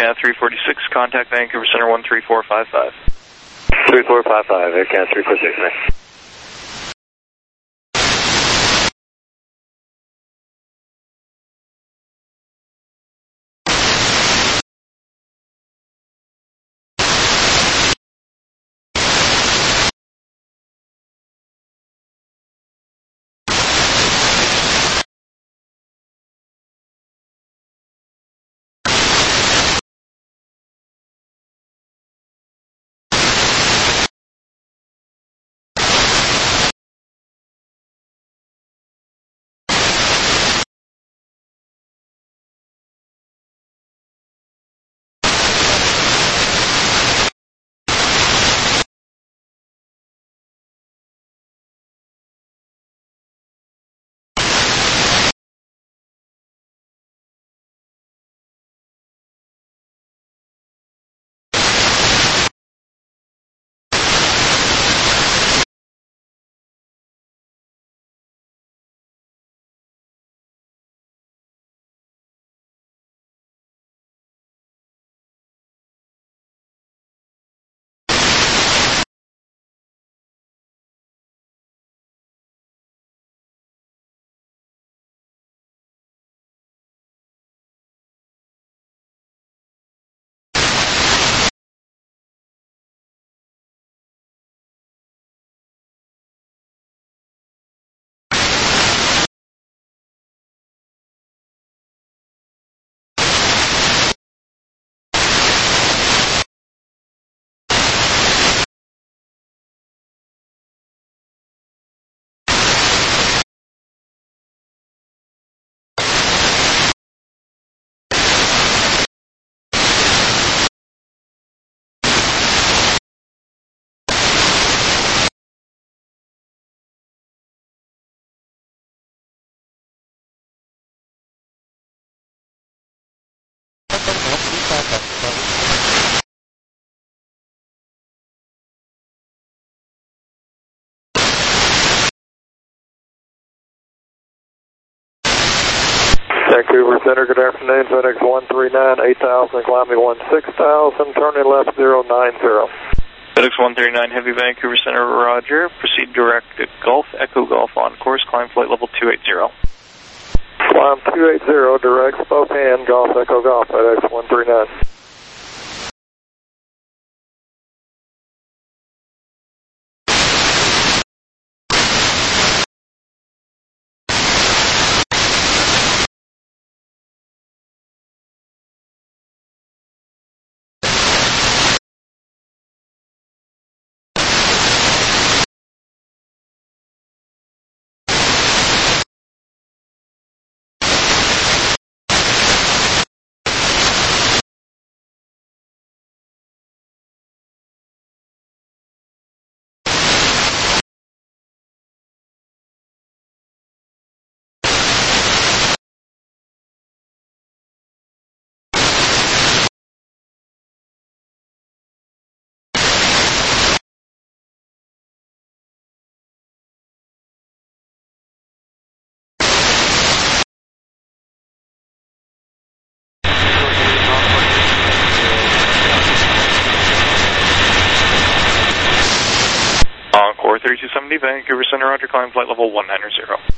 AirCat 346, contact Vancouver Center 13455. 3455, AirCat 346, man. Vancouver Center, good afternoon, FedEx 139, 8000, climbing 6000, turning left 090. FedEx 139, Heavy Vancouver Center, roger. Proceed direct to Golf, Echo Golf on course, climb flight level 280. Climb 280, direct Spokane, Golf, Echo Golf, FedEx 139. Encore 3270, Vancouver Center, roger, climb flight level 190.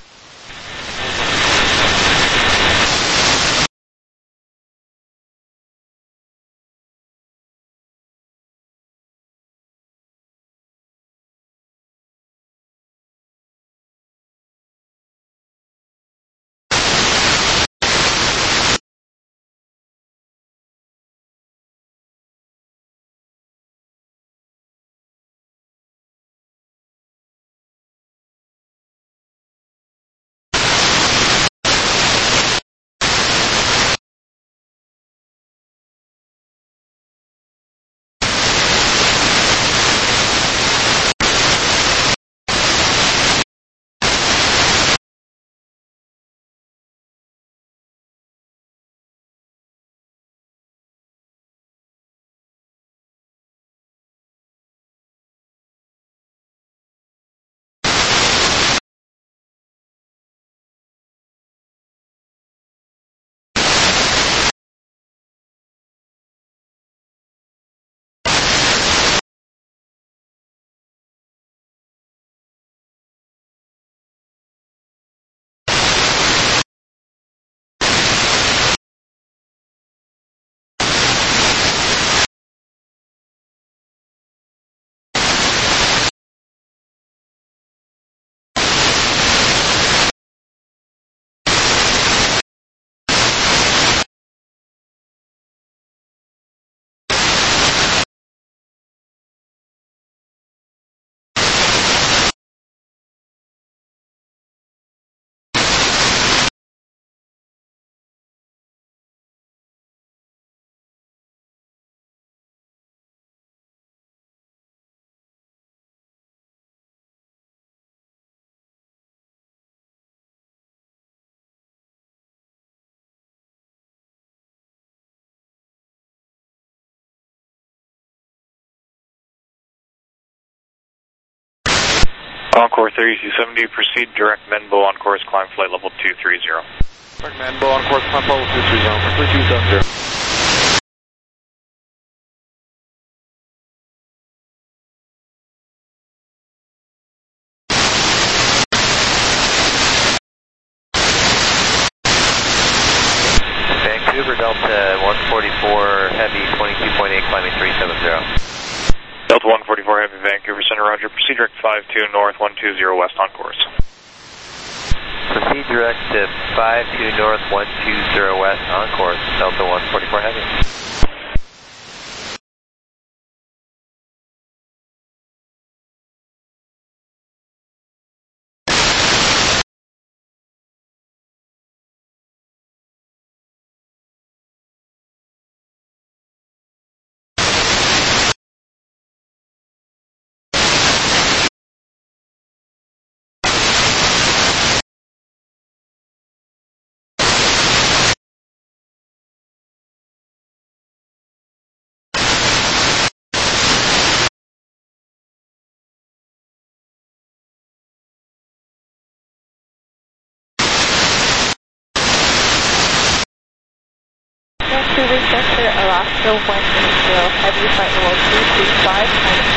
Encore 3270, proceed direct Menbo on course, climb flight level 230. Direct Menbo on course, climb level 230 for 3270. Vancouver Delta 144 Heavy 22.8 climbing 370. Delta 144 Heavy, Vancouver Center, roger. Proceed direct 52 north 120 west on course. Proceed direct to 52 north 120 west on course, Delta 144 Heavy. Vancouver Center, Alaska 180 Heavy, flight level 235, climbing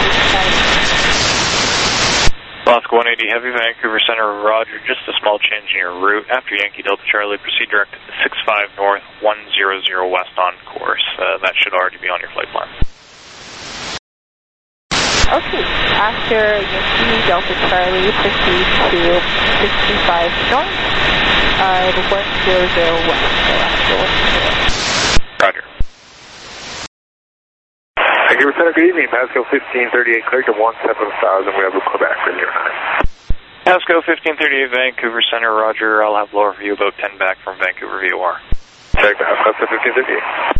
370. Alaska 180 Heavy, Vancouver Center, roger. Just a small change in your route. After Yankee Delta Charlie, proceed direct 65 north 100 west on course. That should already be on your flight plan. Okay, after Yankee Delta Charlie, proceed to 65 north, 100 west, Alaska 180. Roger. Vancouver Center, good evening. Pasco 1538, cleared to 17,000. We have a Quebec for 09. Pasco 1538, Vancouver Center, roger. I'll have lower for you about 10 back from Vancouver VOR. Check Pasco 1538.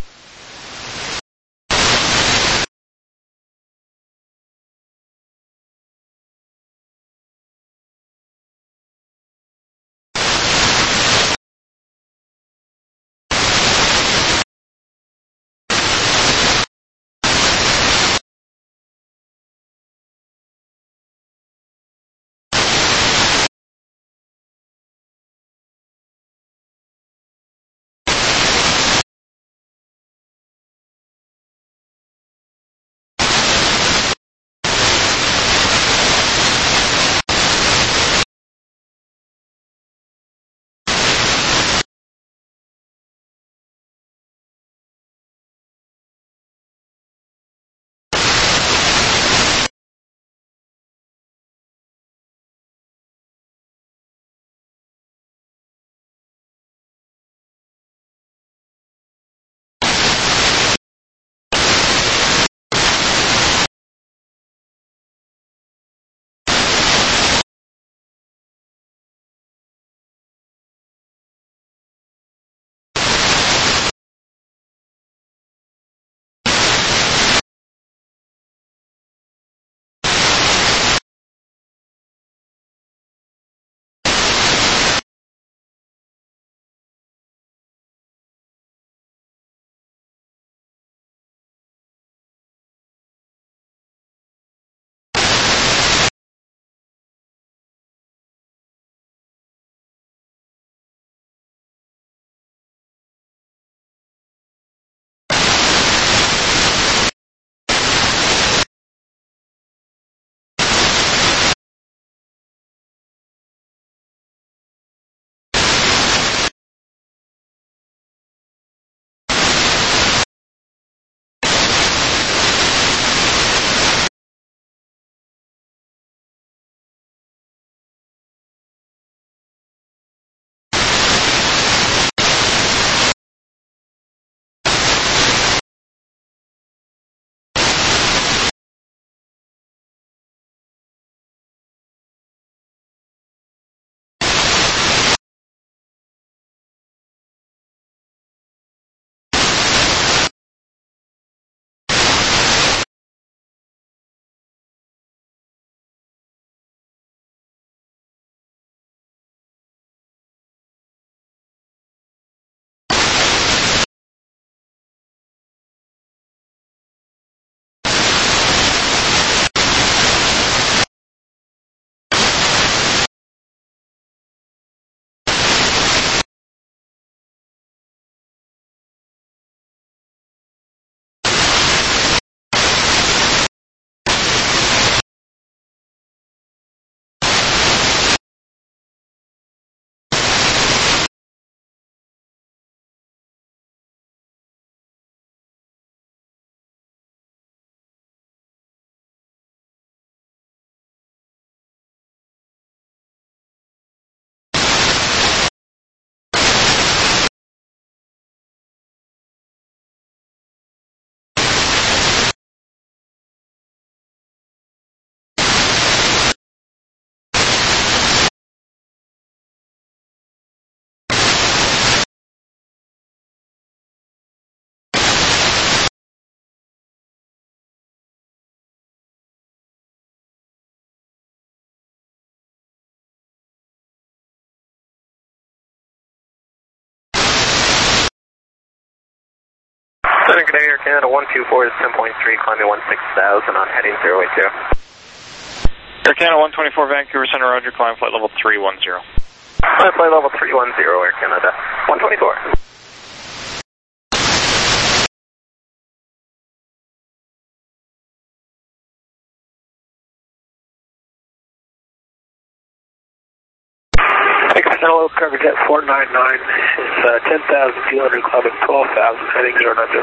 Center, good day, Air Canada 124 is 10.3, climbing 16,000 on heading 082. Air Canada 124, Vancouver Center, Roger, climb flight level 310. Climb flight level 310, Air Canada 124. Hello, Cargo Jet 499 is 10,200, climbing 12,000, heading 090.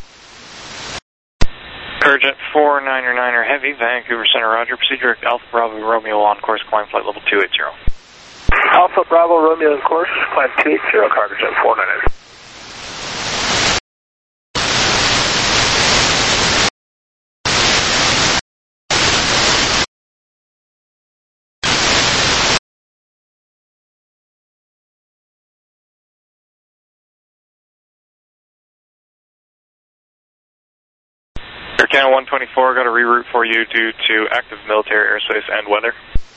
Cargo Jet 499er Heavy, Vancouver Center, Roger, proceed direct Alpha Bravo Romeo on course, climb flight level 280. Alpha Bravo Romeo on course, climb 280, Cargo Jet 499. Air Canada 124, got a reroute for you due to active military airspace and weather.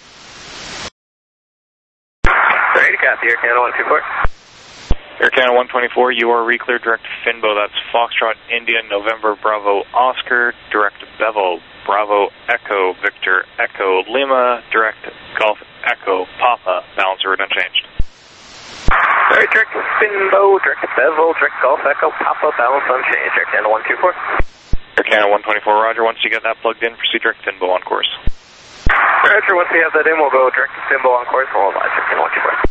Ready to copy, Air Canada 124. Air Canada 124, you are recleared direct Finbo, that's Foxtrot India, November Bravo Oscar, direct Bevel, Bravo Echo, Victor Echo Lima, direct Golf Echo Papa, balancer route unchanged. Alright, direct Finbo, direct Bevel, direct Golf Echo Papa, balance unchanged, Air Canada 124. Air Canada 124, Roger, once you get that plugged in, proceed direct Finbo on course. Roger, once we have that in, we'll go direct to Finbo on course, and we'll advise Air Canada 124.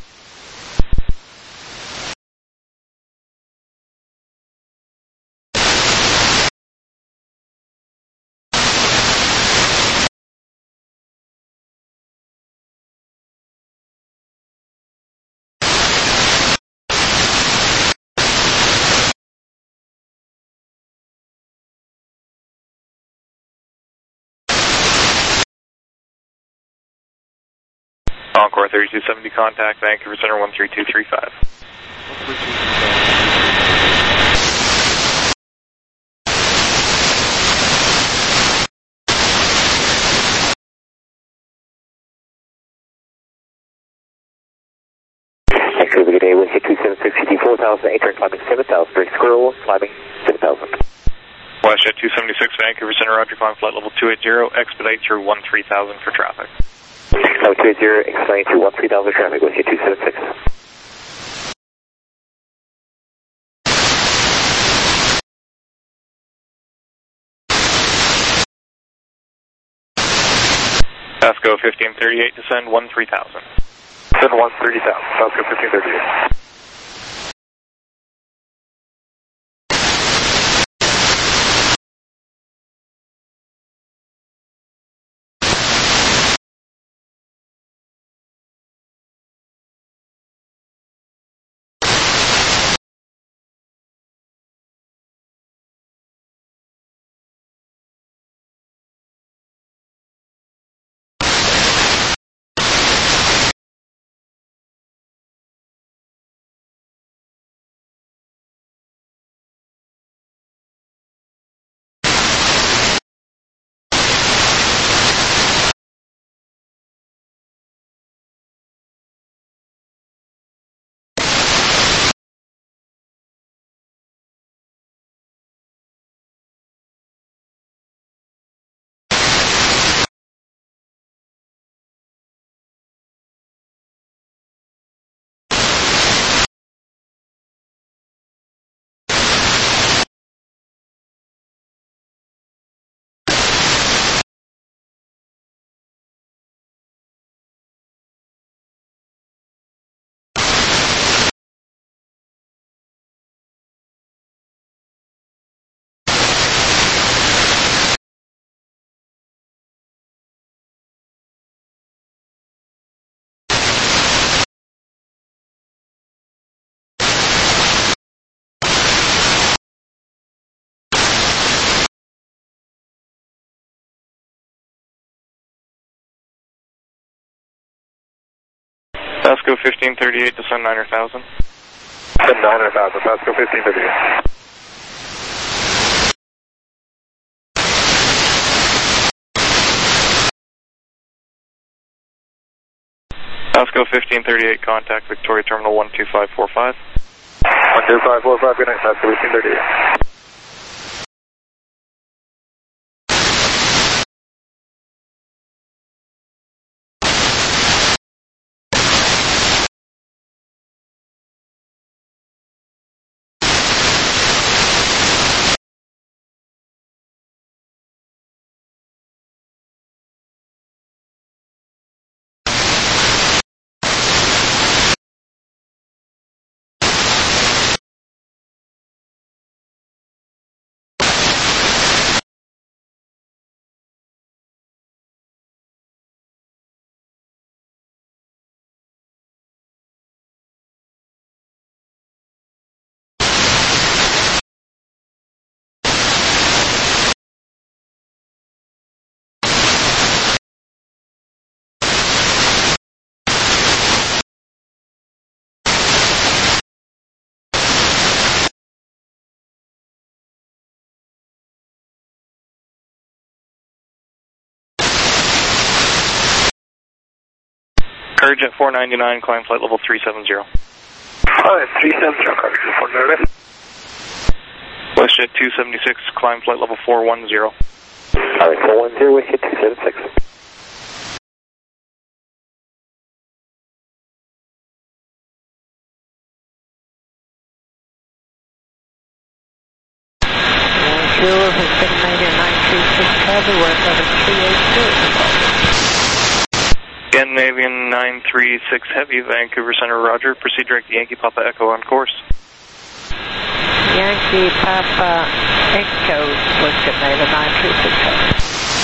Encore 3270, contact Vancouver Center 13235. Vancouver, good day, with you 276, 4,000, climbing 7,000, break squirrel, climbing 7,000. WestJet 276, Vancouver Center, Roger, climb flight level 280, expedite through 13,000 for traffic. Now 280, explain through 13,000 traffic with you 276. Pasco 1538, descend 13,000. Descend 130,000, Pasco 1538. Pasco 1538, descend 9,000. Descend 9,000, Pasco 1538. Pasco 1538, contact Victoria Terminal 12545. 12545, good night, Pasco 1538. Courage at 499, climb flight level 370. Alright, 370, Courage at 499. WestJet 276, climb flight level 410. Alright, 410, WestJet 276. Fuel has been made in 936 Heavy, we're 7382. Again, Navian 936 Heavy, Vancouver Center, roger. Proceed direct Yankee Papa Echo on course. Yankee Papa Echo, WestJet Navian 936 Heavy.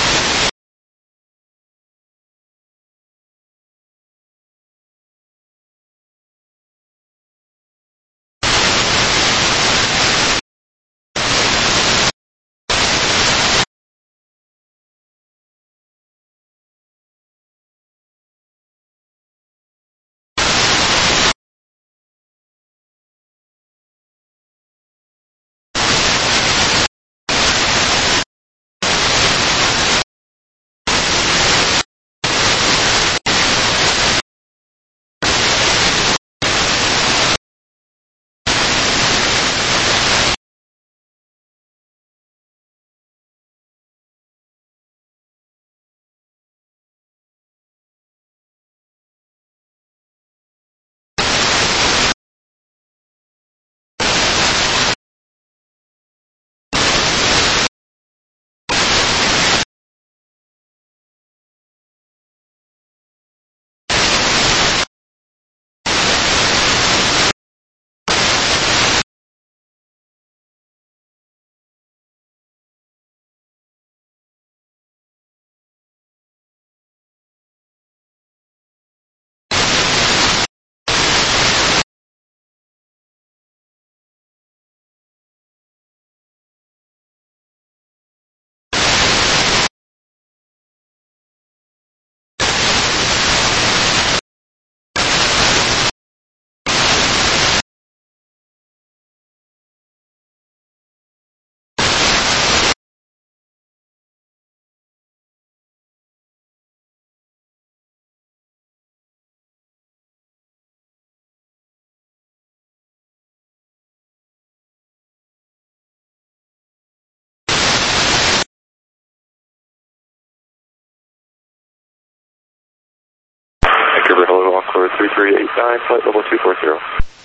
Vancouver, hello, Encore 3389, flight level 240.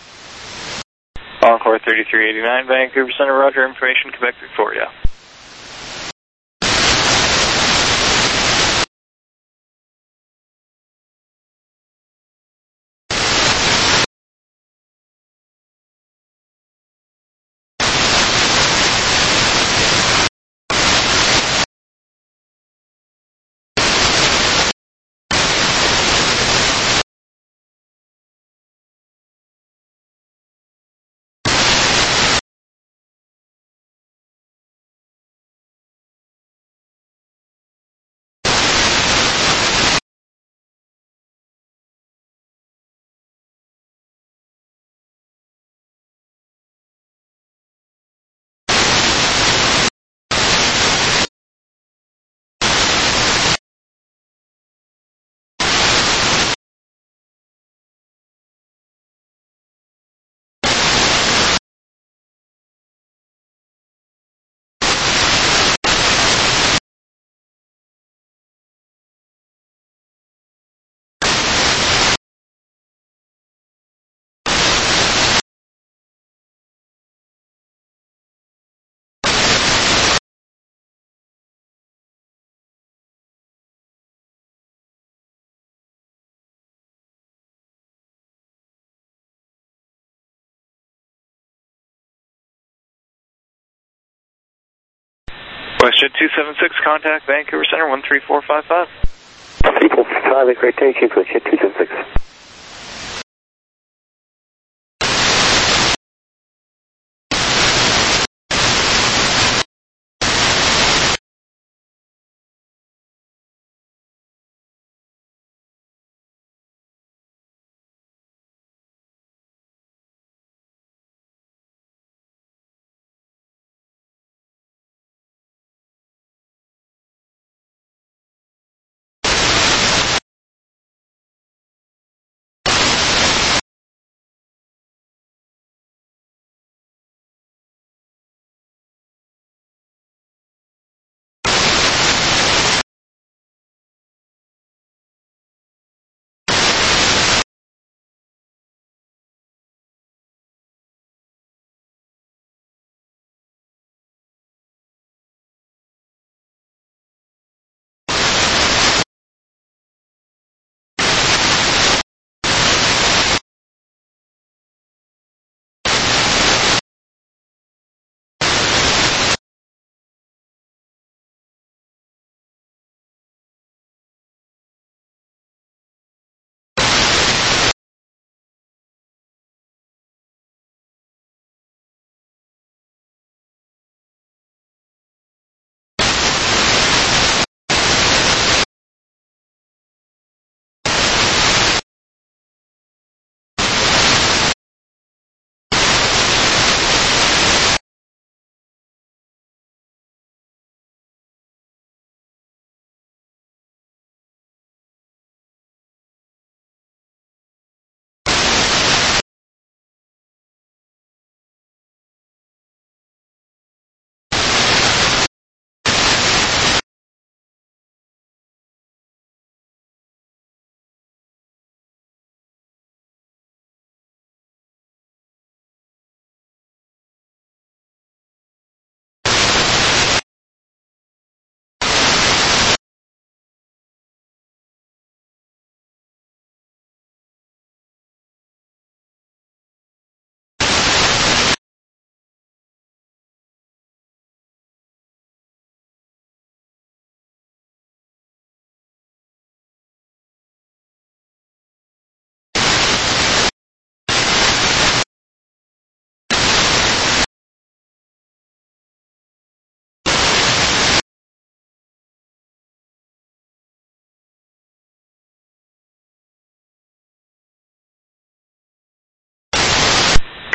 Encore 3389, Vancouver Center, roger. Information, Quebec, Victoria. WestJet 276, contact Vancouver Center 13455. 345, great day, WestJet 276.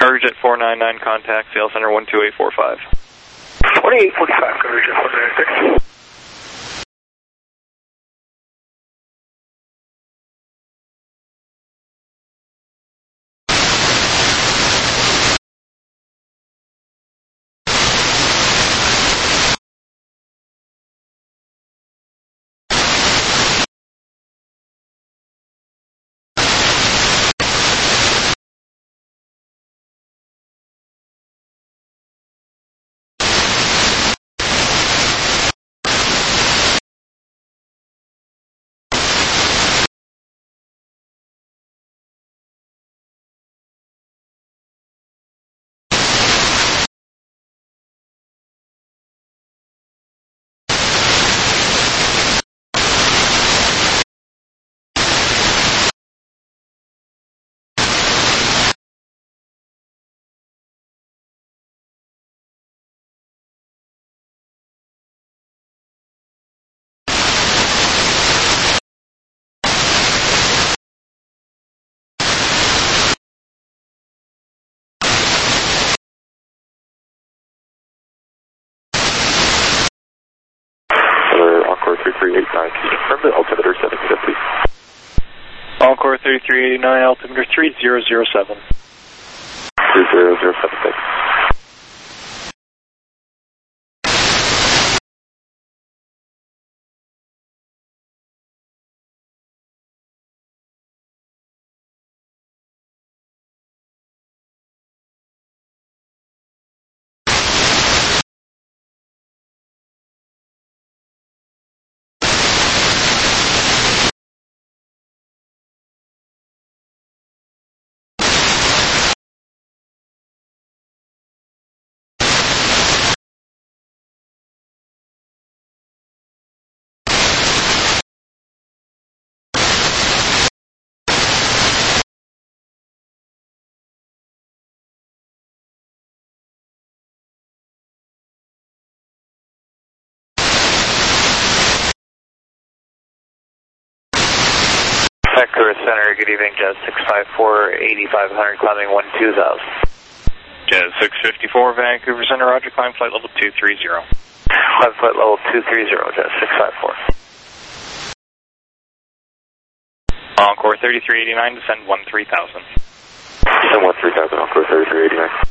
Coverage at 499, contact Sail Center 12845. 2845, coverage at 496. Encore 3389, confirm the altimeter 750. Encore 3389, altimeter 3007. 3007, thanks. Vancouver Center, good evening, Jazz 654, 8500, climbing 12000. Jazz 654, Vancouver Center, roger, climb flight level 230. Climb flight level 230, Jazz 654. Encore 3389, descend 13000. Descend 13000, Encore 3389.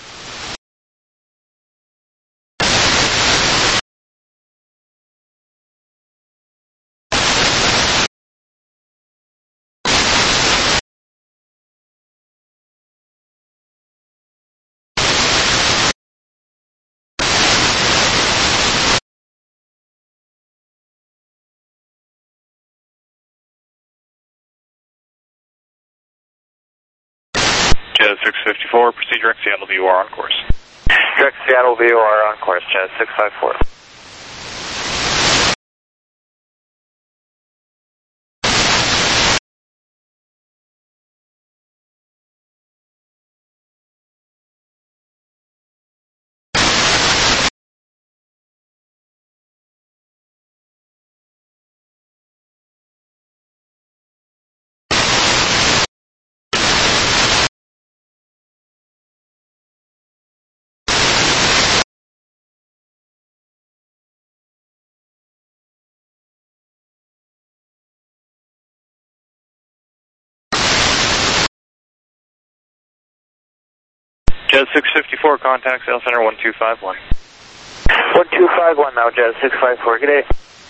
Jazz 654, proceed direct Seattle VOR on course. Direct Seattle VOR on course, Jazz 654. Jazz 654, contact Sail Center 1251. 1251 now, Jazz 654, good day.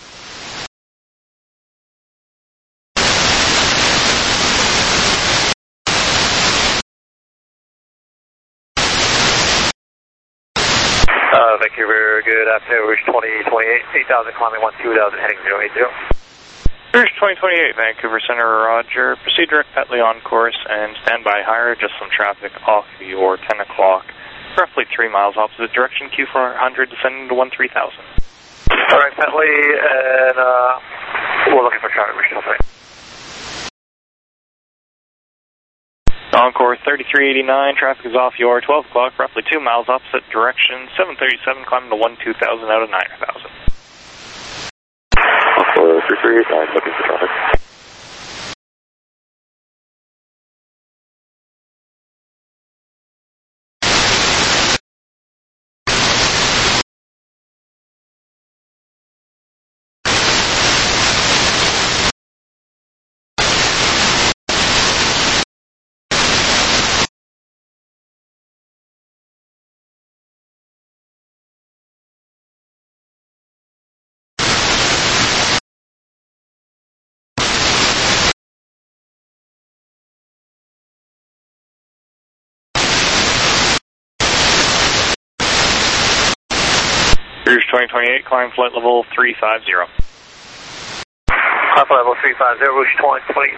Vancouver, good afternoon, Rouge 2028, 8000, climbing 12000, heading 080. Rouge 2028, Vancouver Center, roger. Proceed direct Petley on course and stand by higher, just some traffic off VOR 10 o'clock. Roughly 3 miles opposite direction, Q400 descending to 13,000. Alright, Petley, and we're looking for traffic, Rouge 2028. Encore 3389, traffic is off your 12 o'clock, roughly 2 miles opposite direction, 737 climbing to 12,000 out of 9,000. Encore 3389, looking for traffic. Rouge 2028, climb flight level 350. Climb flight level 350, Rouge 2028.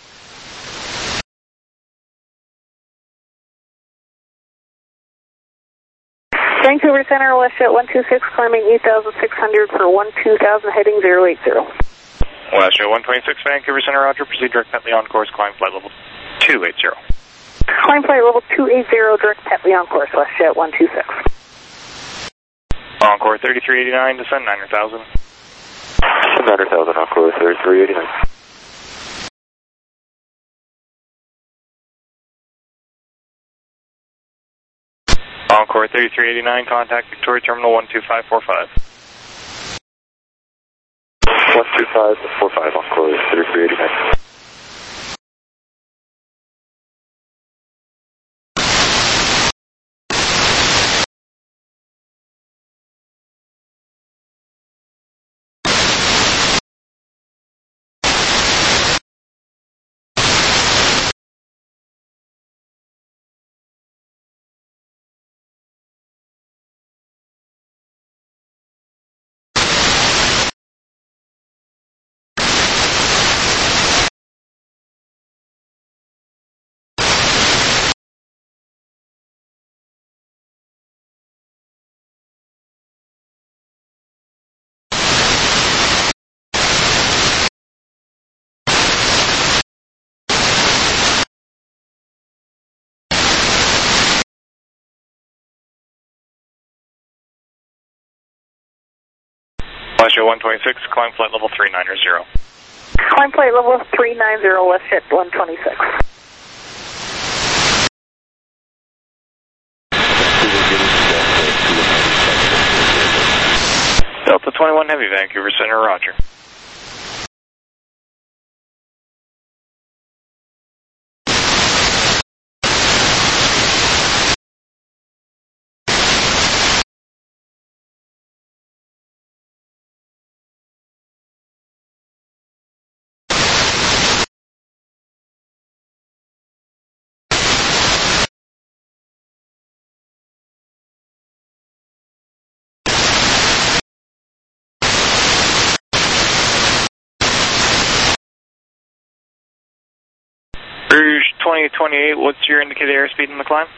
Vancouver Center, WestJet 126, climbing 8,600 for 12,000, heading 080. WestJet 126, Vancouver Center, roger. Proceed direct Petley on course, climb flight level 280. Climb flight level 280, direct Petley on course, WestJet 126. Encore 3389, descend 900,000. 900,000, Encore 3389. Encore 3389, contact Victoria Terminal 12545. 12545, Encore 3389. WestJet 126, climb flight level 390. Climb flight level 390, WestJet 126. Delta 21 Heavy, Vancouver Center, roger. Rouge 2028, what's your indicated airspeed in the climb?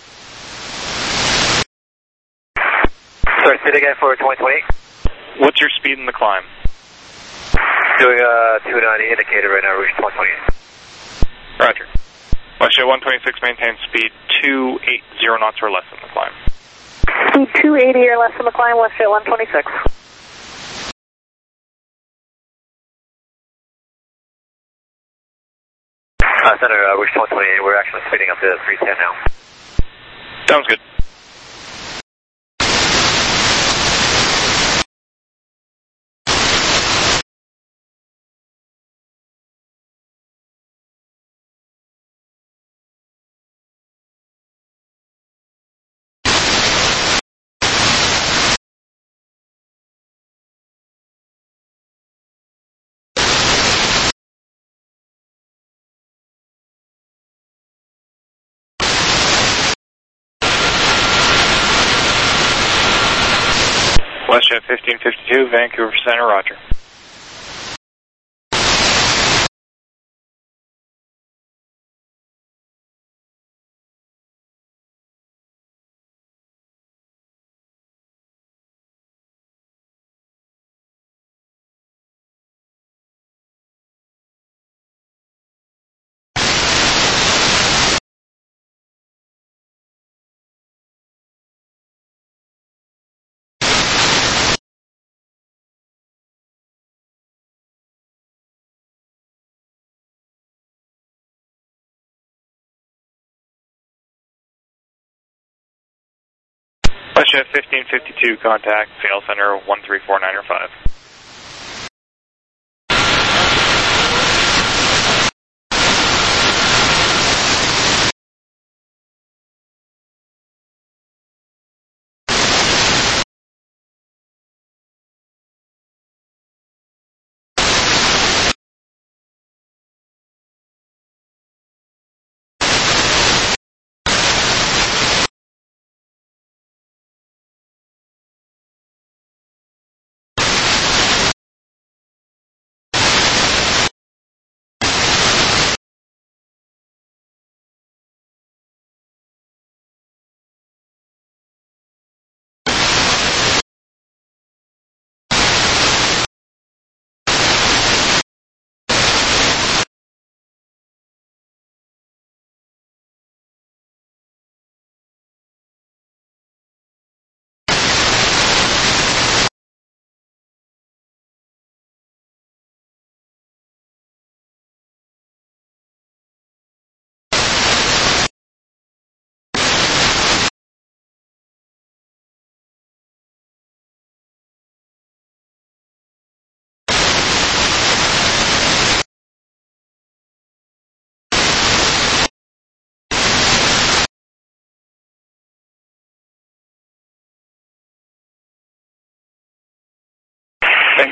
Sorry, say it again for 2028. What's your speed in the climb? Doing 290 indicated right now, Rouge 2028. Roger. WestJet 126, maintain speed 280 knots or less in the climb. Speed 280 or less in the climb, WestJet 126. Center, Rouge 2028, we're actually speeding up to 310 now. Sounds good. WestJet 1552, Vancouver Center, roger. WestJet 1552, contact Sail Center 13495.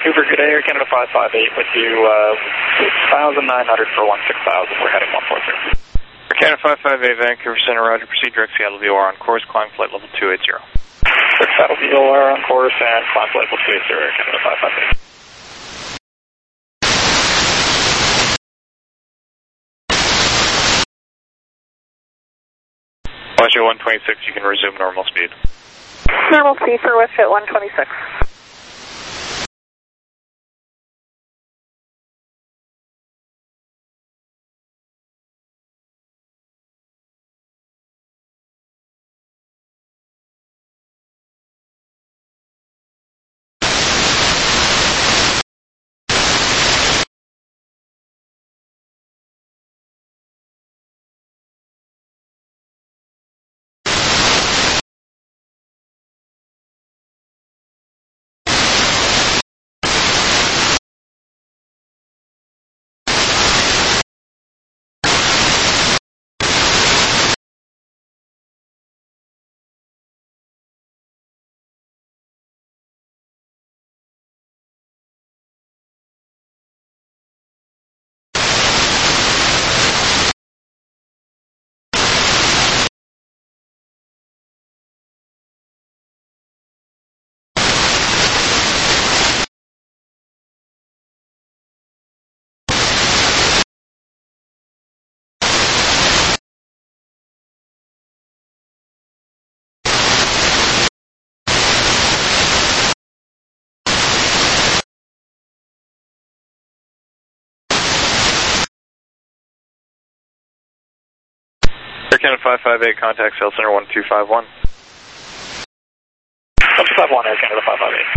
Vancouver, good day, Air Canada 558 with you, 6,900 for 16,000, we're heading 140. Air Canada 558, Vancouver Center, Roger, proceed direct Seattle VOR on course, climb flight level 280. Seattle VOR on course and climb flight level 280, Air Canada 558. Westjet 126, you can resume normal speed. Normal speed for Westjet 126. Air Canada 558, contact Cell Center 1251. 1251, Air Canada 558.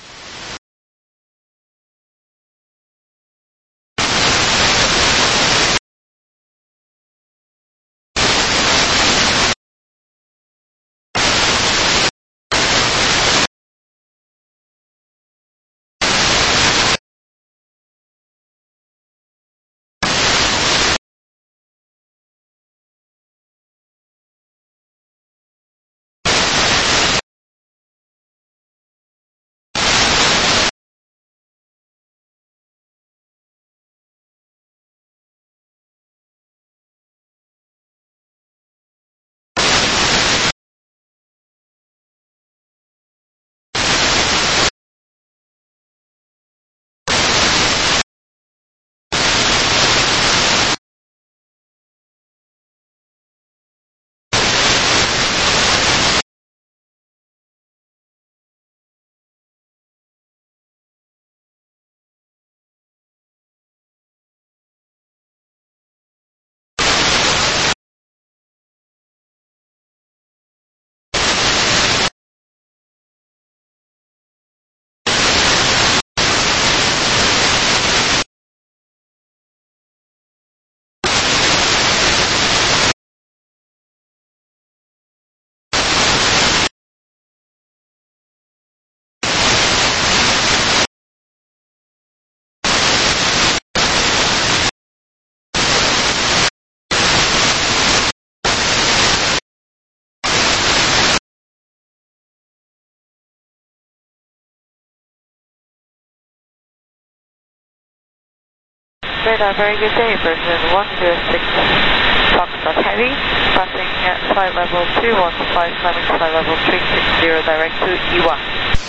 Radar, very good day, version 106 Foxtrot Heavy, passing at flight level 215, climbing to flight level 360, direct to E1.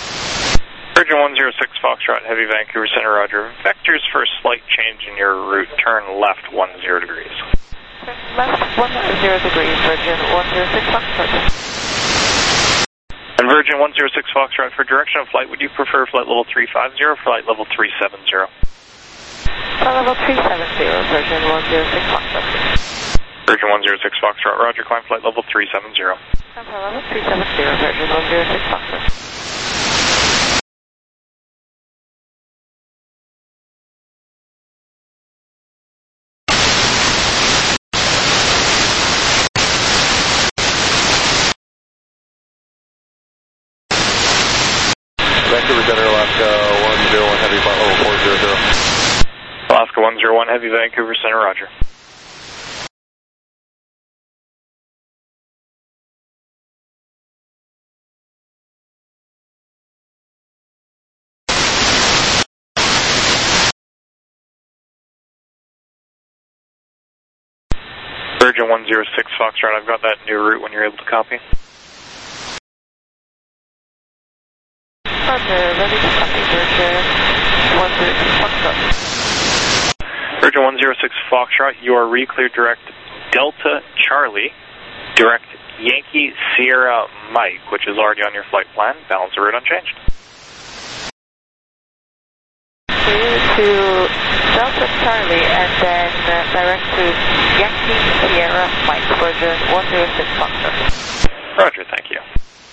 Virgin 106 Foxtrot Heavy, Vancouver Center, Roger. Vectors for a slight change in your route, turn left 10 degrees. Turn left 10 degrees, Virgin 106 Foxtrot. And Virgin 106 Foxtrot, for direction of flight, would you prefer flight level 350 or flight level 370? Flight level 370, Virgin 106 Foxtrot. Virgin 106 Foxtrot, Roger, climb flight level 370. Climb flight level 370, Virgin 106 Foxtrot. Vancouver Center, Alaska 101 Heavy, flight level 400. Alaska 101 Heavy, Vancouver Center, Roger. Virgin 106 Foxtrot, I've got that new route when you're able to copy. Roger, ready to copy, Virgin 106 Foxtrot. Virgin 106 Foxtrot, you are re-cleared direct Delta Charlie, direct Yankee Sierra Mike, which is already on your flight plan. Balance the route unchanged. To Delta Charlie and then direct to Yankee Sierra Mike, Virgin 106 Foxtrot. Roger, thank you.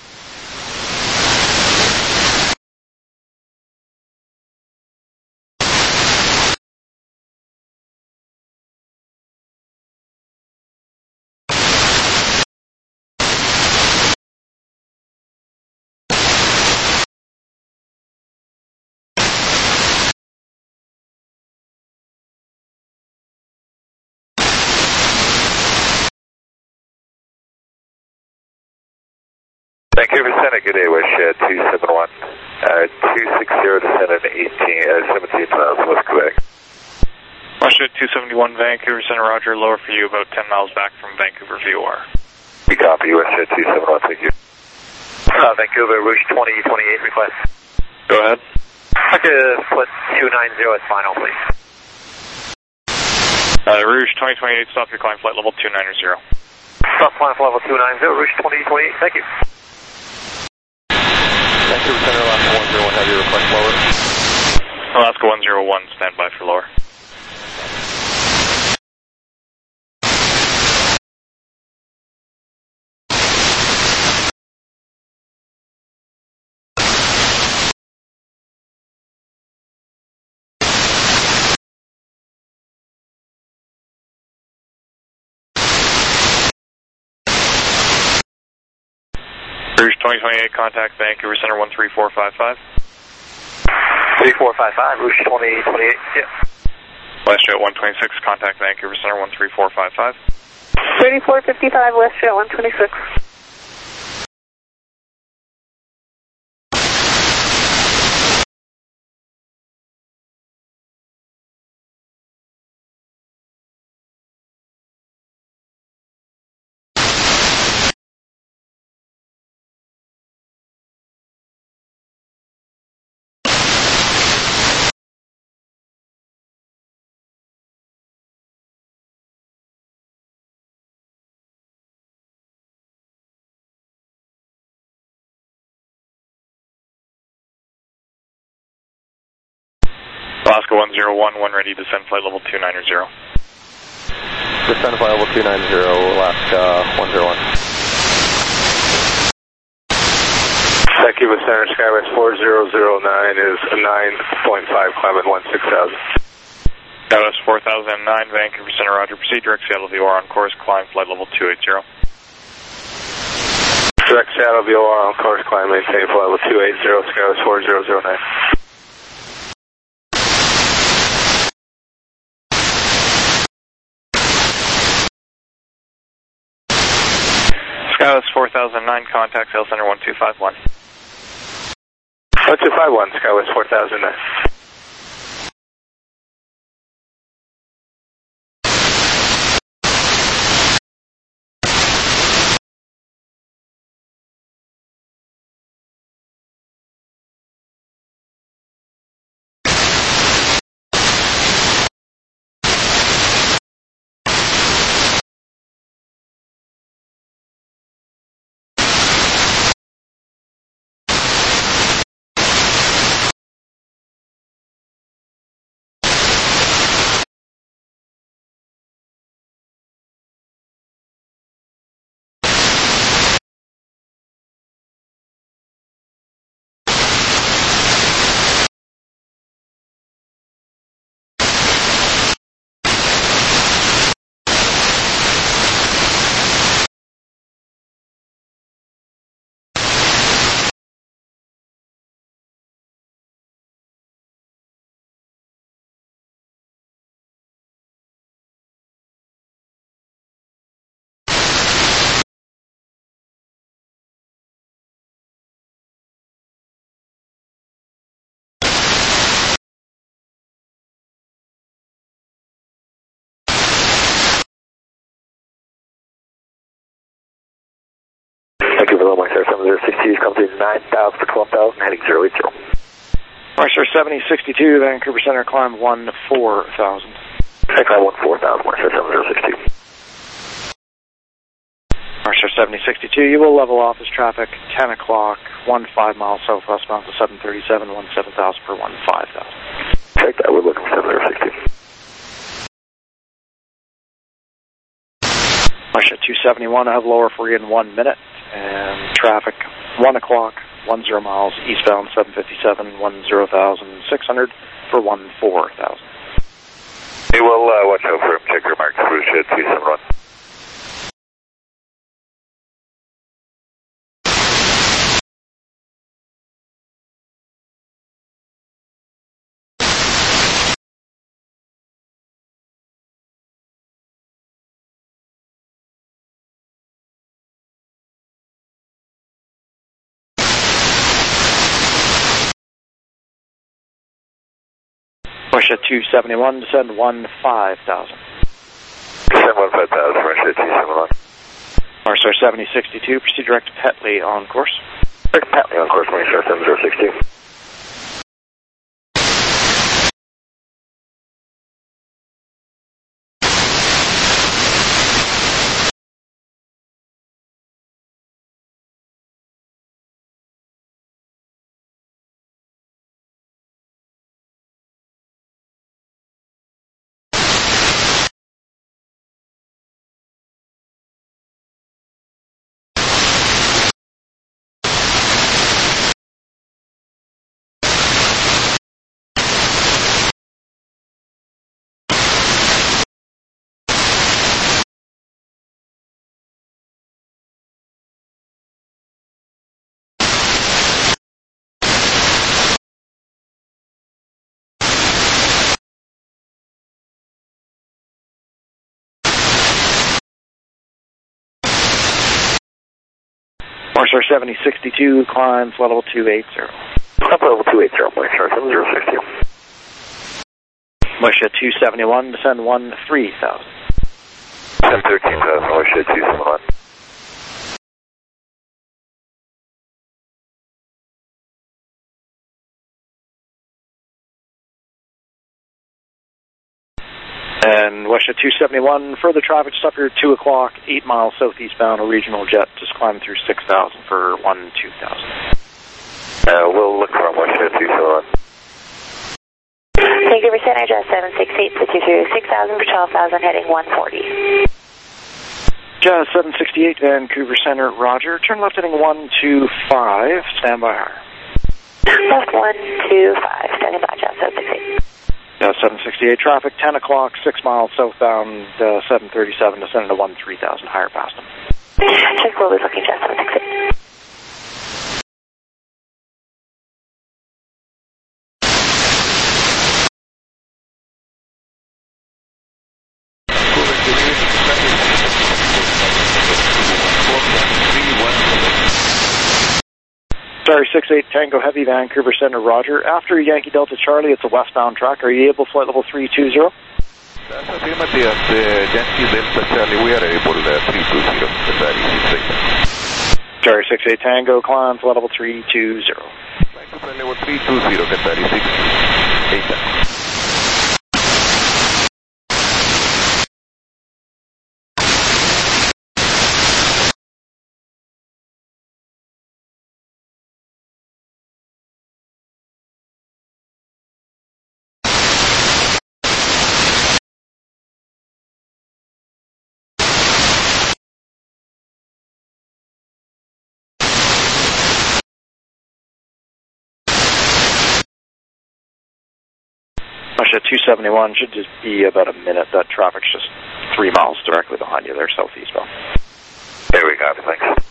Vancouver Center, good day, West 271. 260 descended 17 miles West Quebec. West 271 Vancouver Center, Roger, lower for you about 10 miles back from Vancouver VOR. We copy, West 271, thank you. Vancouver, Rouge 2028 request. Go ahead. I could split 290 as final, please. Rouge 2028, stop your climb flight level 290. Stop climb level 290, Rouge 2028, thank you. Vancouver Center, Alaska 101, have your request lower. Alaska 101, stand by for lower. Rouge 2028, contact Vancouver Center 13455. 3455, Rouge 2028, yeah. WestJet 126, contact Vancouver Center 13455. 3455, WestJet 126. Alaska 101, when ready, descend flight level 290. Descend flight level 290, Alaska 101. Vancouver Center, Skywest 4009 is a 9.5, climbing 16,000. Skywest 4009, Vancouver Center, Roger, proceed direct Seattle VOR on course, climb flight level 280. Direct Seattle VOR on course, climb, maintain flight level 280, Skywest 4009. Skywest 4009, contact Sail Center 1251. 1251, Skywest 4009. hello, Marshall 7062, come through 9,000 for 12,000, heading 080. Marshall 7062, Vancouver Center, climb 14,000. Climb 14,000, Marshall 7062. Marshall 7062, you will level off as traffic 10 o'clock, 15 miles southwestbound to 737, 17,000 for 15,000. Check that, we're looking for 7062. Marshall 271, I have lower for you in 1 minute, and traffic 1 o'clock, 10 miles eastbound 757, 10,600 for 14,000. Hey, we'll watch out for him, check your marks, Bruce Shed 271. Marshall 271, descend 15,000. Descend 15,000, Marshall 271. Marshall 7062, proceed direct to Petley on course. Direct to Petley on course, Marshall 7062. Marshall 7062, climb level 280. Up level 280, Marshall 7062. Marshall 271, descend 13,000. Descend 13,000, Marshall 271. And Westjet 271, further traffic just up here, 2 o'clock, 8 miles southeastbound, a regional jet, just climbing through 6,000 for 12,000. We'll look for Westjet 271. Vancouver Center, just 768, put you through 6,000 for 12,000, heading 140. Jazz 768, Vancouver Center, roger. Turn left heading 125, stand by higher. Left 125, standing by, Jazz 768. 768 traffic, 10 o'clock, 6 miles southbound, 737, descending to 13,000, higher past them. Check what we're looking, Jazz 768. Sorry, 68 Tango Heavy, Vancouver Center, roger. After Yankee Delta Charlie, it's a westbound track. Are you able, flight level 320? That's affirmative, Yankee Delta Charlie, we are able, 320, Qatari 68. Sorry, 68 Tango, climb, flight level 320. Flight level 320, Qatari 68. Russia 271 should just be about a minute. That traffic's just 3 miles directly behind you there, southeastbound. There we go, thanks.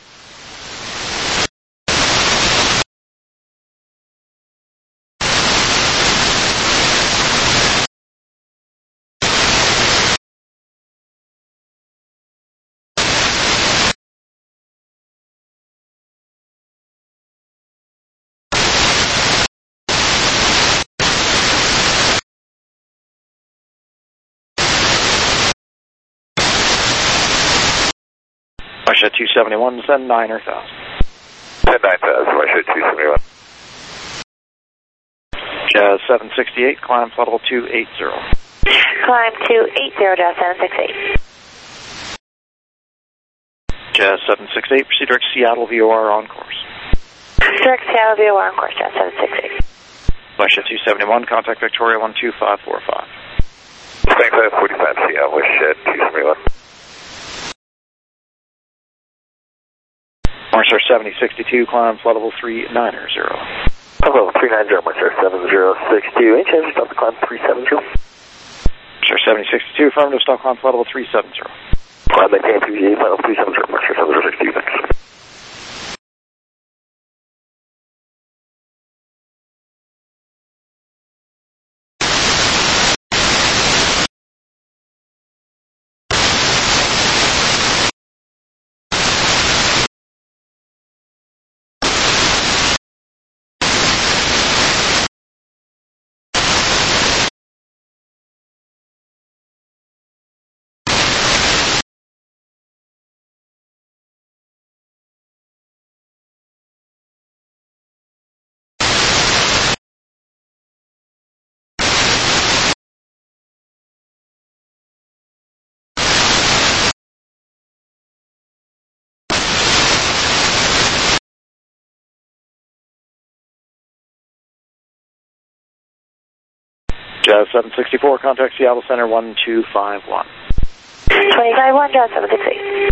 Russia 271, send 9,000. shit 271. Jazz 768, climb flight level 280. Climb 280, Jazz 768. Jazz 768, proceed direct Seattle VOR on course. Direct Seattle VOR on course, Jazz 768. Westjet 271, contact Victoria 12545. Thanks, 45 Seattle, Westjet 271. Morningstar 7062, climb flight level 390. Hello, 390, Morningstar 7062. Any chance stop the climb 370? Morningstar 7062, affirmative, stop climb flight level 370. Climb maintain 380, flight level 370, Morningstar 7062, thanks. Jazz 764, contact Seattle Center 1251. 251, Jazz 768.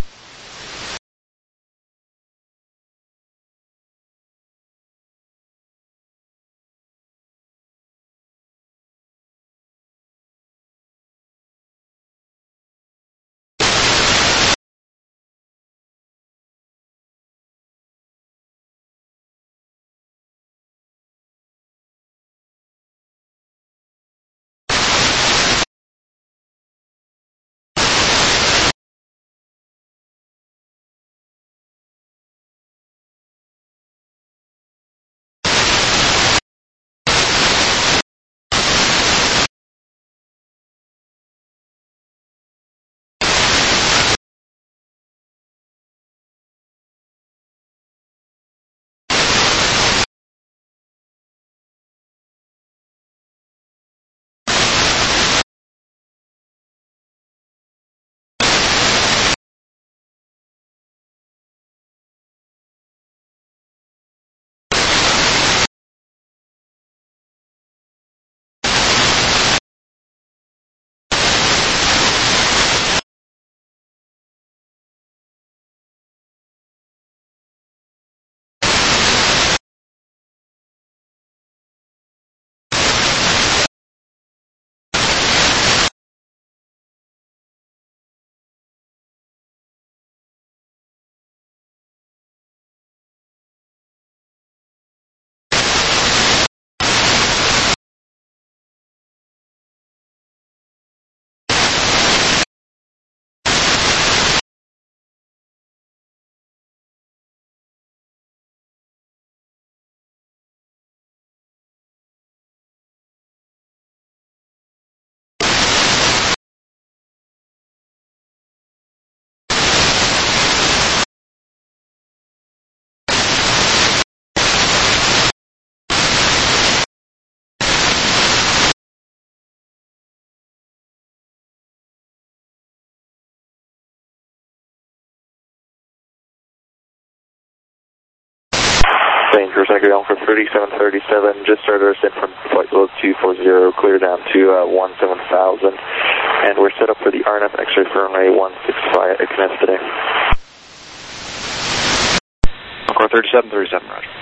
Rangers, I go down for 3737, just started our ascent from flight level 240, clear down to 17,000, and we're set up for the RNF X-ray for runway 165 at Kness today. Encore 3737, roger.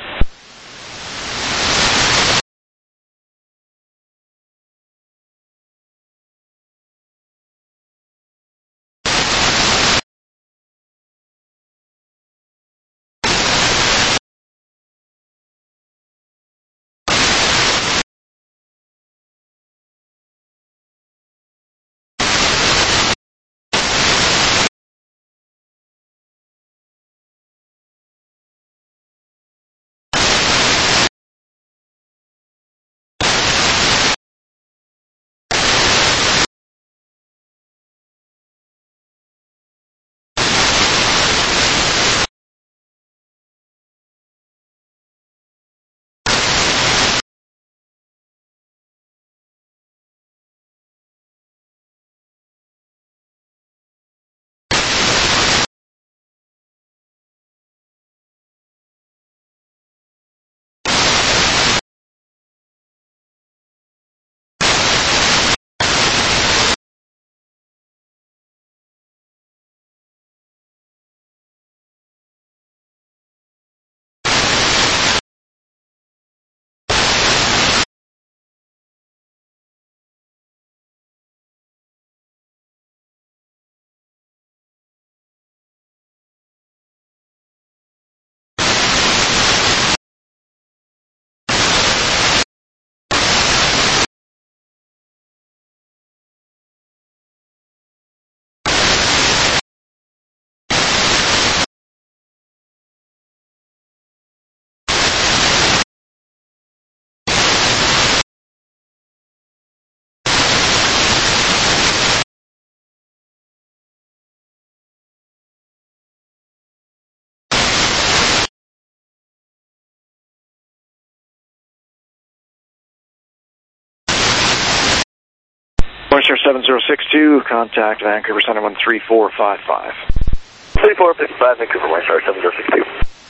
7062, contact Vancouver Center 13455. 3455, Vancouver, Whitestar 7062.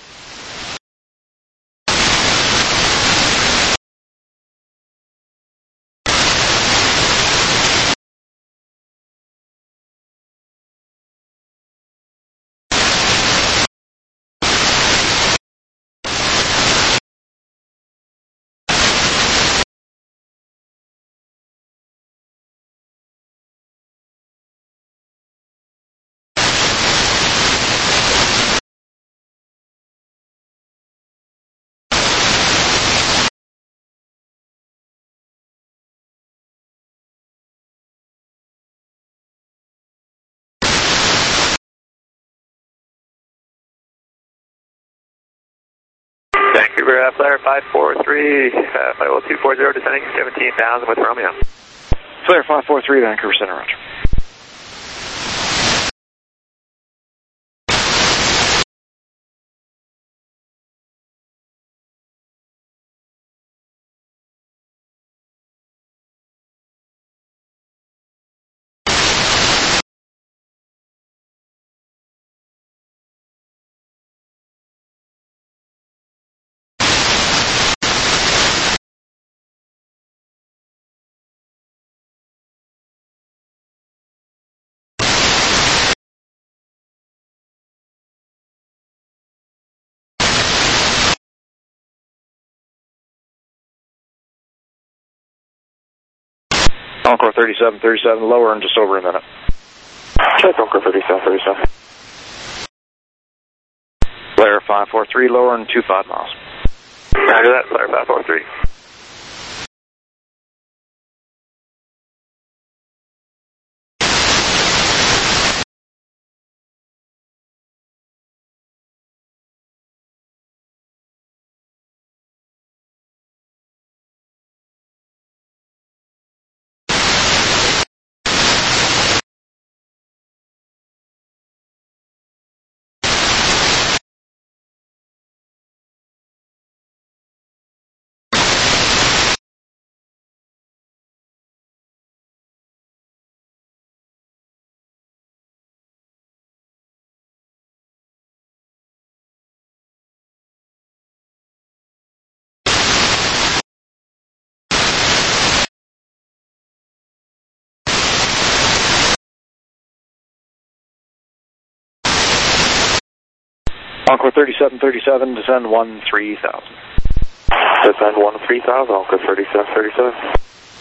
Vancouver, Flyer 543, 50240, descending 17,000 with Romeo. Flyer 543, Vancouver Center, roger. Encore 3737, lower in just over a minute. Check Encore 3737. Flyer 543, lower in 25 miles. Roger that, Flyer 543. Encore 3737, descend 13,000. Descend 13,000, Encore 3737.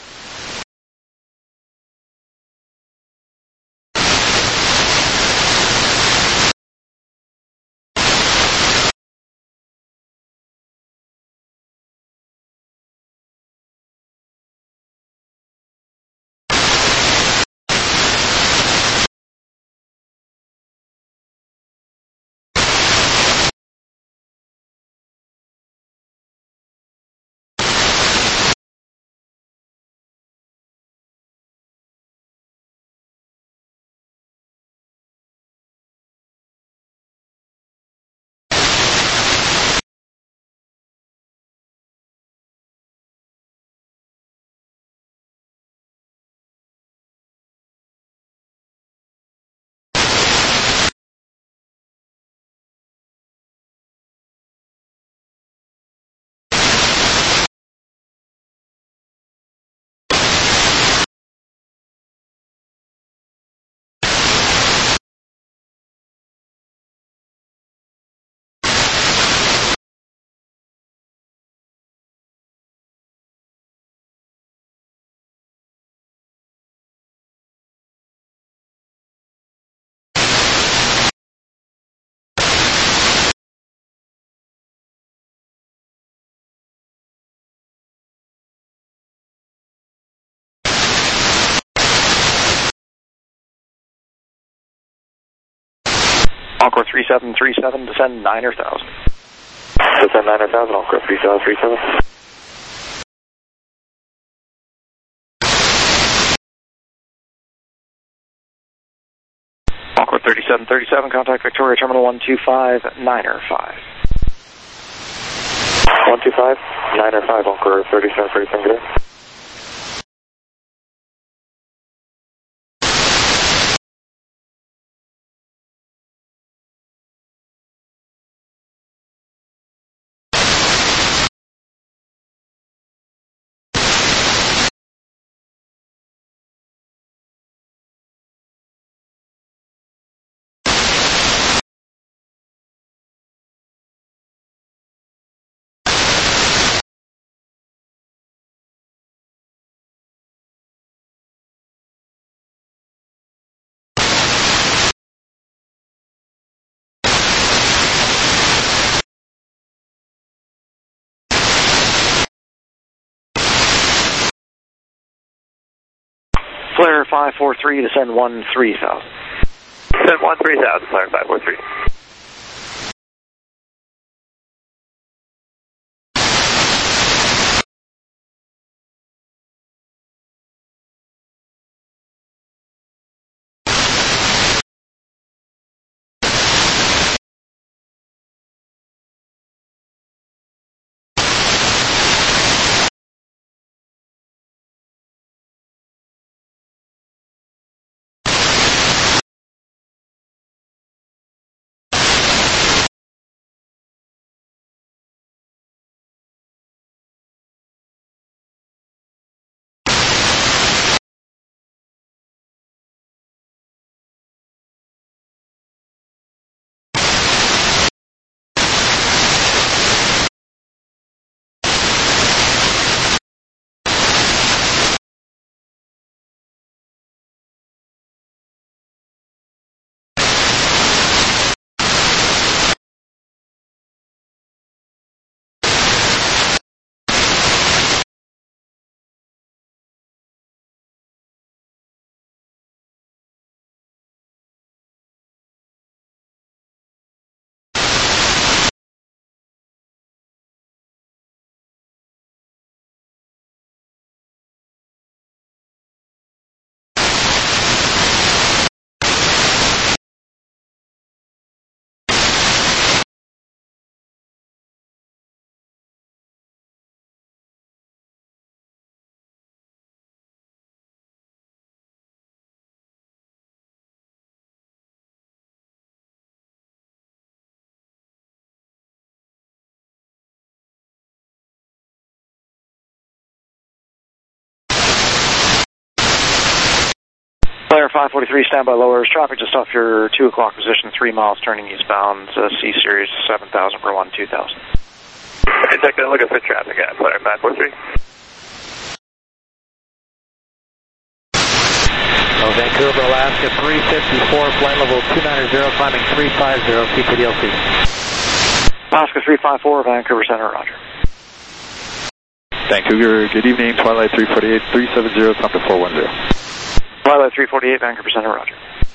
Encore 3737, descend 9,000. Descend 9,000, Encore 3737. Encore 3737, contact Victoria Terminal 125, 9er5. 125, 9er5, Encore 3737, good day. Flare 543, descend 13,000. Descend 13,000, Flare 543. Flare 543, standby lowers. Traffic just off your 2 o'clock position, 3 miles turning eastbound, C Series 7,000 per 1, 2,000. Okay, take a look at the traffic at Flare 543. Oh, Vancouver, Alaska, 354, flight level 290, climbing 350, CPDLC. Alaska 354, Vancouver Center, roger. Vancouver, good evening, Twilight 348, 370, come to 410. Twilight 348, Vancouver Center, roger.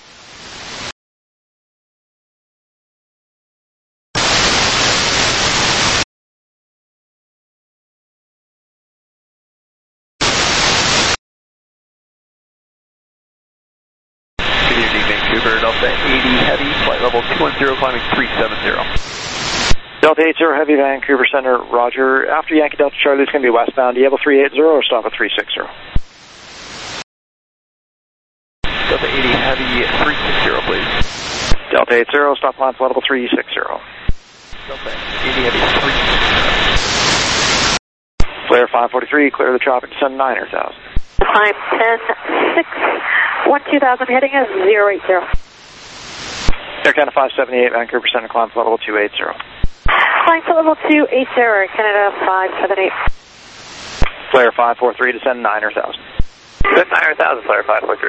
Good evening, Vancouver, Delta 80 Heavy, flight level 210, climbing 370. Delta 80 Heavy, Vancouver Center, roger. After Yankee Delta Charlie, it's going to be westbound. Do you have a 380 or stop at 360? Delta 80 Heavy, 360, please. Delta 80, stop line flight level 360. Delta 80 Heavy, 360. Flare 543, clear the traffic, descend 9,000. Climb 10, 6, 1, 2,000, heading is 080. Air Canada 578, Vancouver Center, climb flight level 280. Climb flight level 280, Canada 578. Flare 543, descend 9,000. Descend 9,000, Flare 543.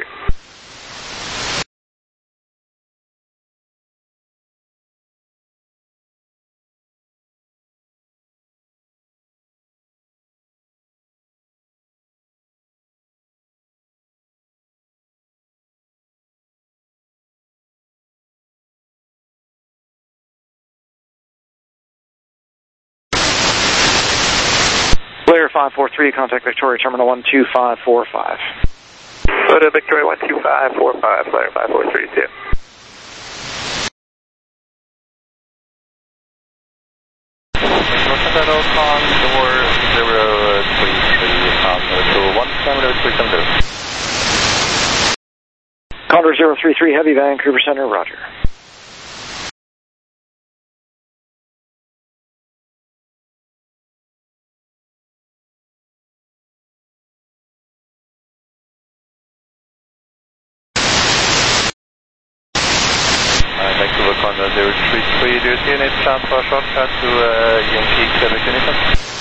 Flare 543, contact Victoria Terminal 12545. Go to Victoria 12545, Flare 543, too. Hotel Condor 033, Condor 033, Heavy, Vancouver Center, roger. Vancouver Condor 033, do you see any transfer shortcut to Yankee Quebec Unison?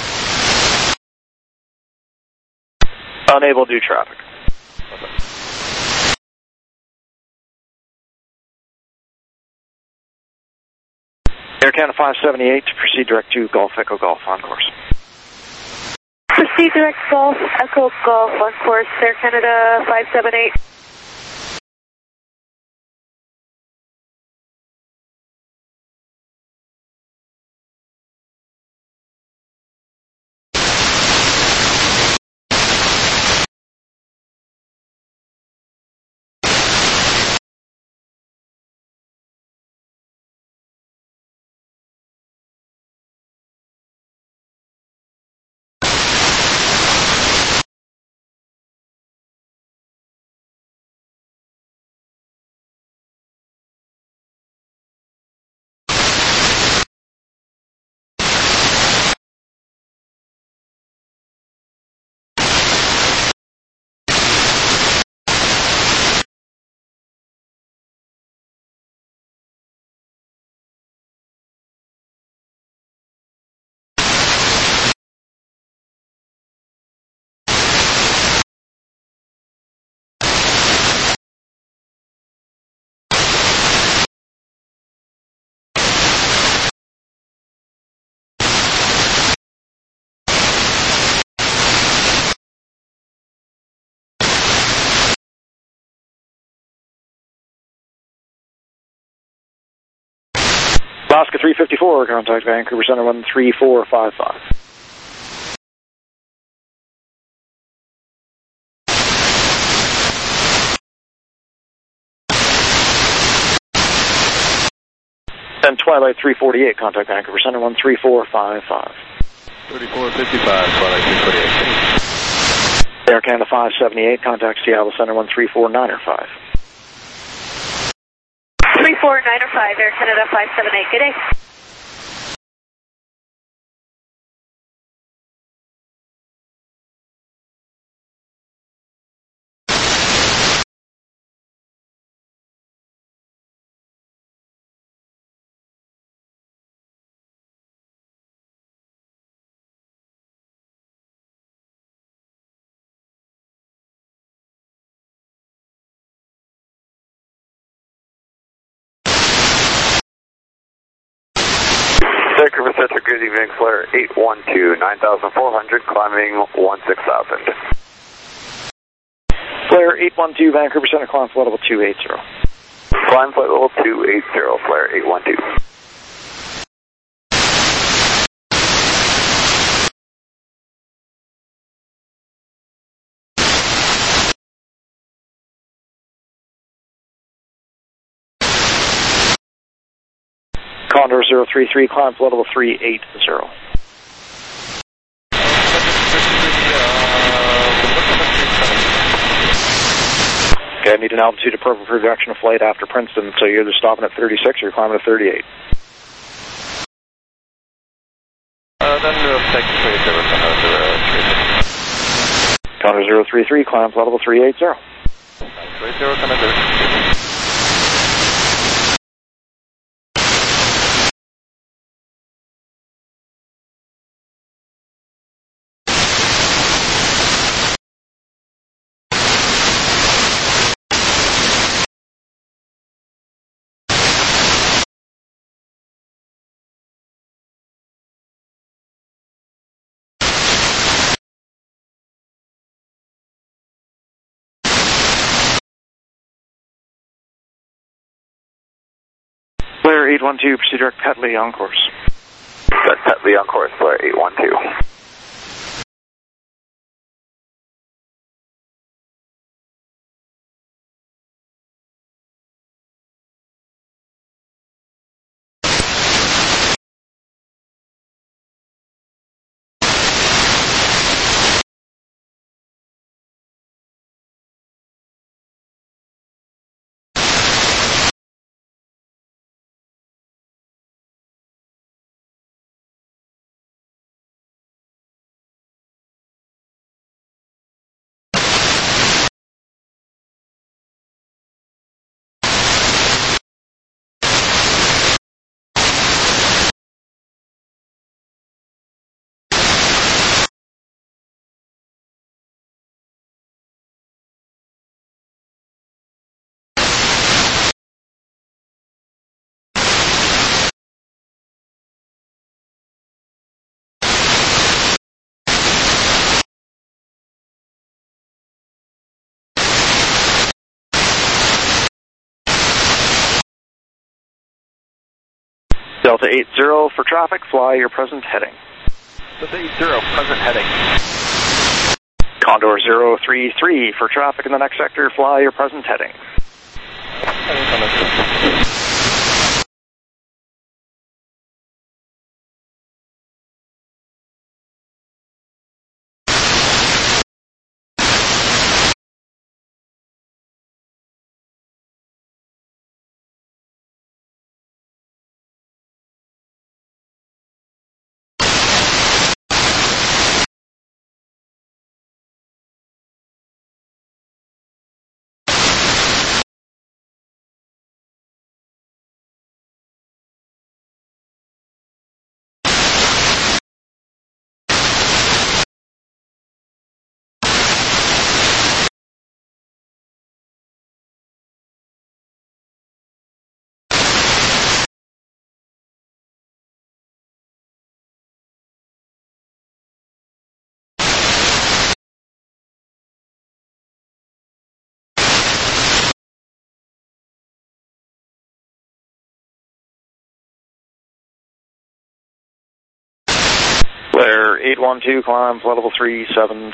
Unable to do traffic. Okay. Air Canada 578 to proceed direct to Golf Echo Golf on course. Proceed direct Golf, Echo Golf, on course, Air Canada 578. Alaska 354, contact Vancouver Center 13455. And Twilight 348, contact Vancouver Center 13455. 3455, Twilight 348. Air Canada 578, contact Seattle Center 13495. 34905, Air Canada 578, good day. Vancouver Center, good evening, flare 812, 9,400, climbing 16,000. Flare 812, Vancouver Center, climb flight level 280. Climb flight level 280, flare 812. Condor 033, climb flight level 380. Okay, I need an altitude appropriate for direction of flight after Princeton, so you're either stopping at 36 or you're climbing at 38. Then we'll take 37 Condor 033, climb flight level 380. 30 Canada. Flare 812, proceed direct Petley on course. That's Petley on course, flare 812. Delta 80 for traffic, fly your present heading. Delta 80, present heading. Condor 033 for traffic in the next sector, fly your present heading. Blair 812, climb flight level 370.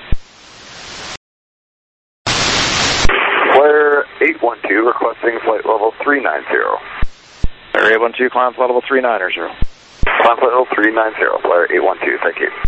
Blair 812, requesting flight level 390. Blair 812, climb flight level 390. Climb flight level 390, Blair 812, thank you.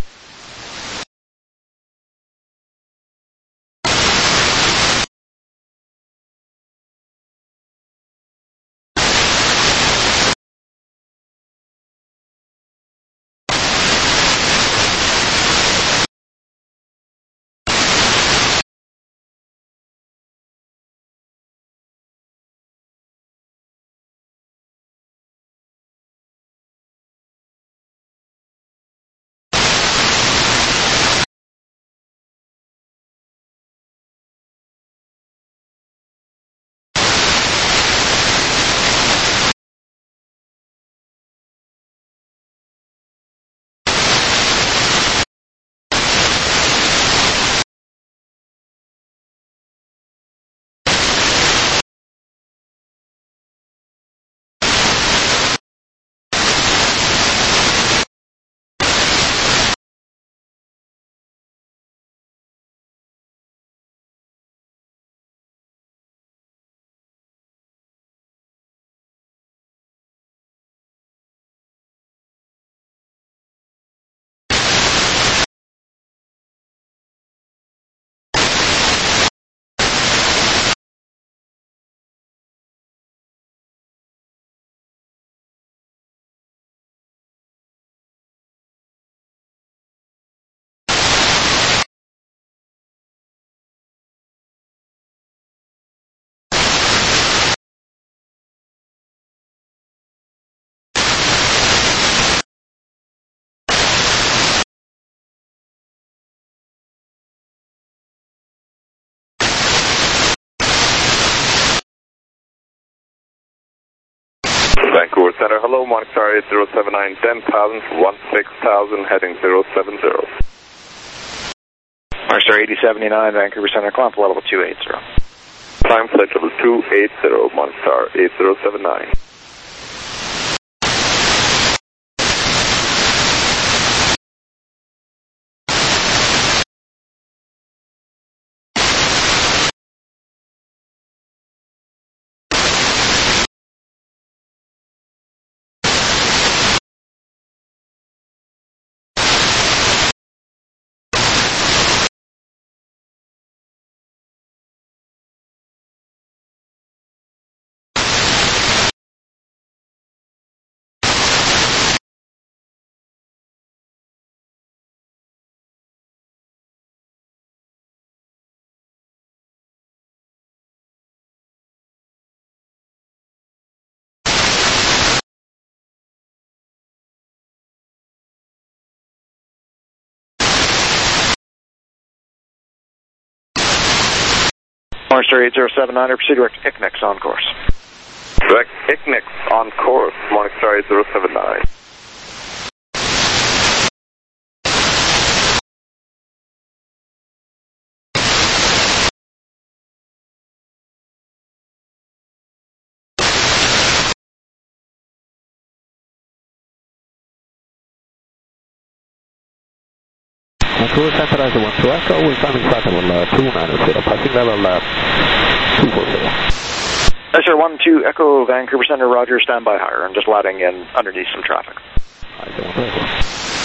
Vancouver Center, hello, Monarch Star 8079, 10,000 for 16,000, heading 070. Monarch Star 8079, Vancouver Center, climb flight level 280. Climb flight level 280, Monarch Star 8079. Monarch Star 8079, proceed direct ICNIX on course. Direct ICNIX on course, Monarch Star 8079. Vancouver Center as a 1-2 Echo, we're climbing flat level 290, passing level 240. Yes, sir, 1-2 Echo, Vancouver Center, roger, standby higher. I'm just letting in underneath some traffic. I don't know.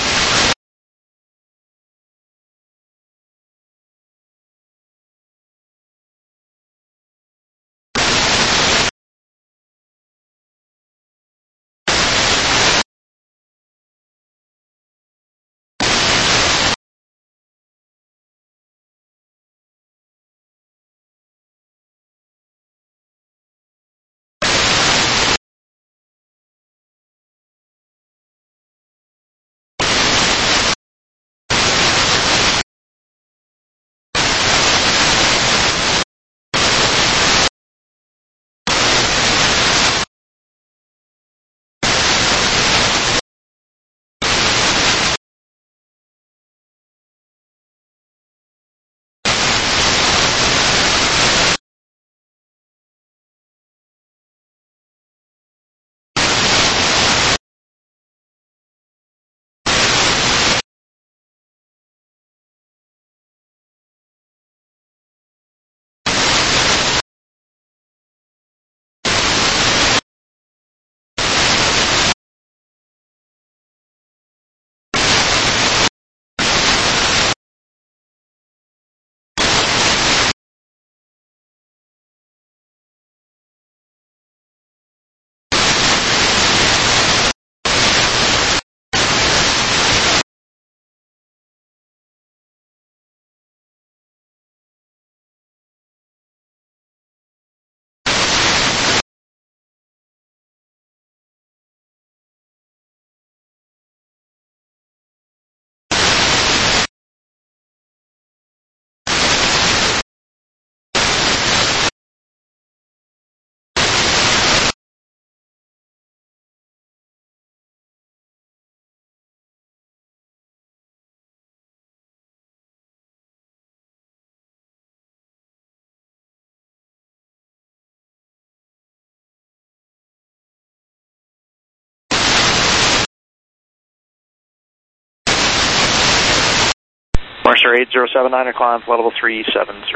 Marshall 8079, climb flight level 370.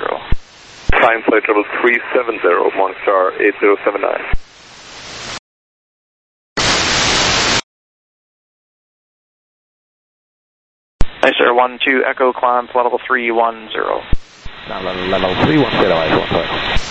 Climb flight level 370, Morningstar 8079. Nice, sir, 1-2 Echo, climb flight level 310. Level 310, I want to.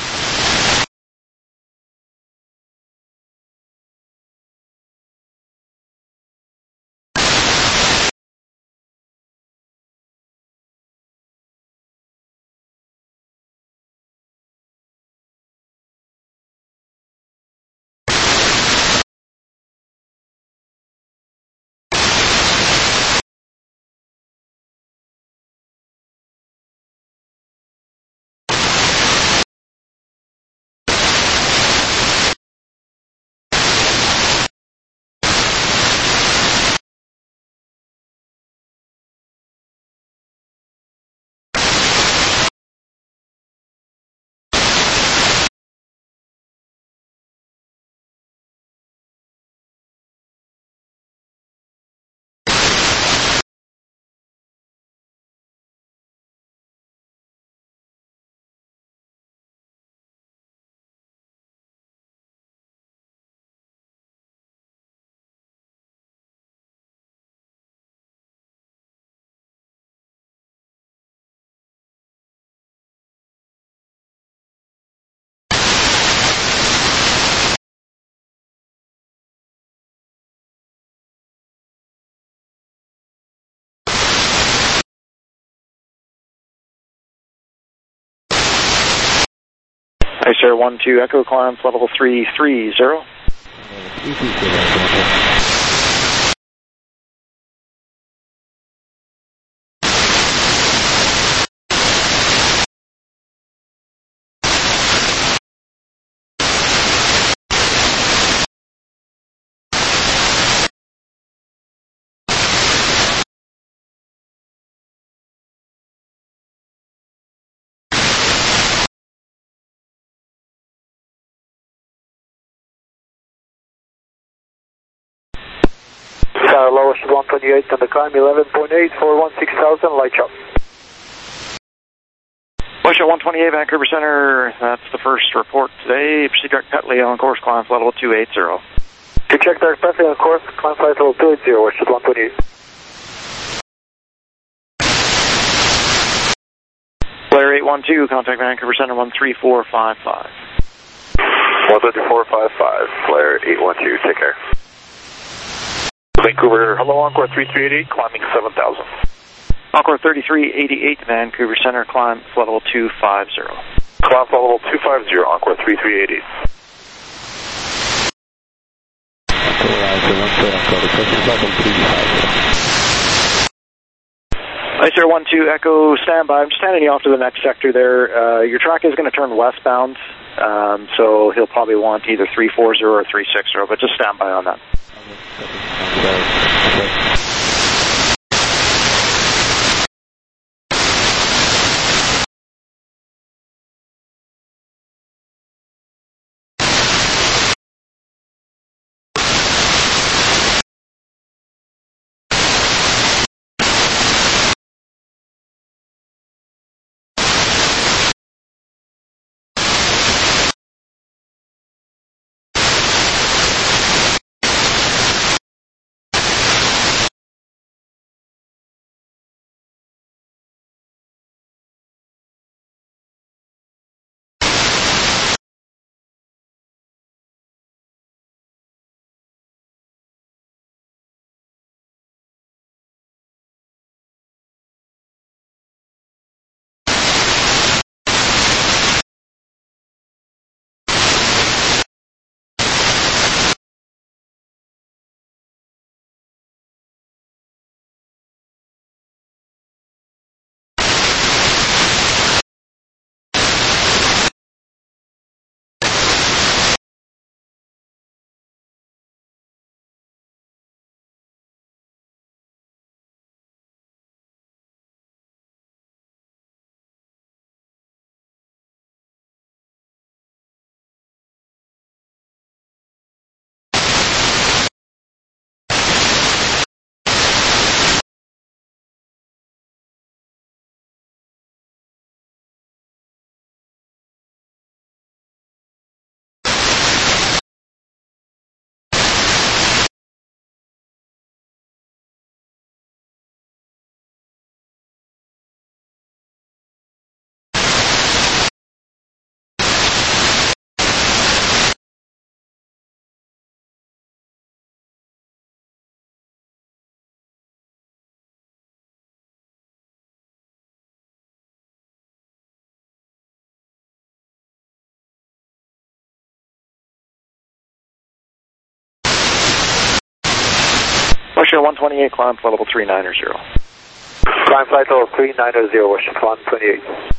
Nice, sir, 1-2 Echo, climb flight level 330. lowest 128 on the climb, 11.8 for 16,000, light chop. Bush at 128, Vancouver Center. That's the first report today. Proceed direct Petley on course, climb flight level 280. To check direct Petley on course, climb flight level 280, West 128. Blair 812, contact Vancouver Center 13455. 13455, Blair 812, take care. Vancouver, hello, Encore 3388, climbing 7,000. Encore 3388, Vancouver Center, climb flight level 250. Climb flight level 250, Encore 3388. Icer 12 Echo, standby. I'm just handing you off to the next sector there. Your track is going to turn westbound, so he'll probably want either 340 or 360, but just stand by on that. Russia 128, climb flight level 390. Climb flight level 390, Washington 128.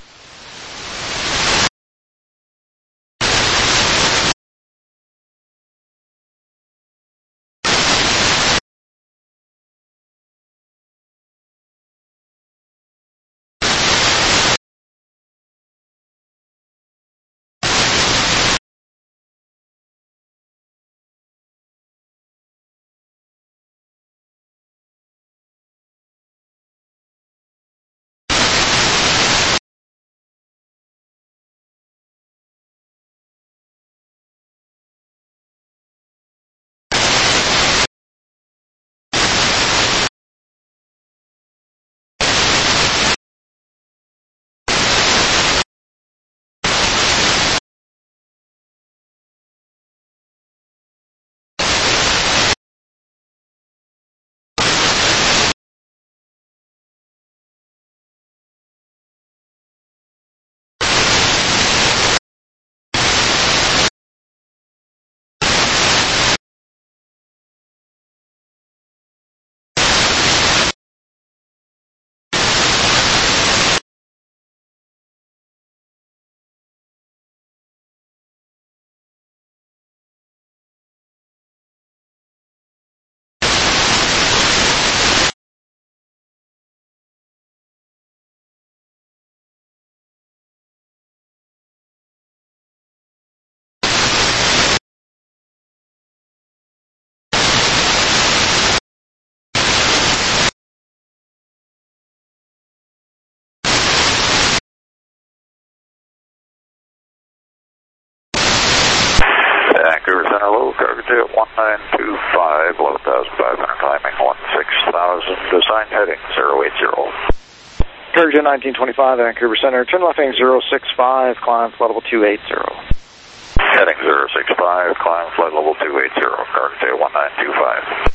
cargo J at 1925, 11,500, climbing 16,000, design heading 080. Cargo Jet 1925, Vancouver Center, turn left heading 065, climb flight level 280. Heading 065, climb flight level 280, cargo Jet 1925.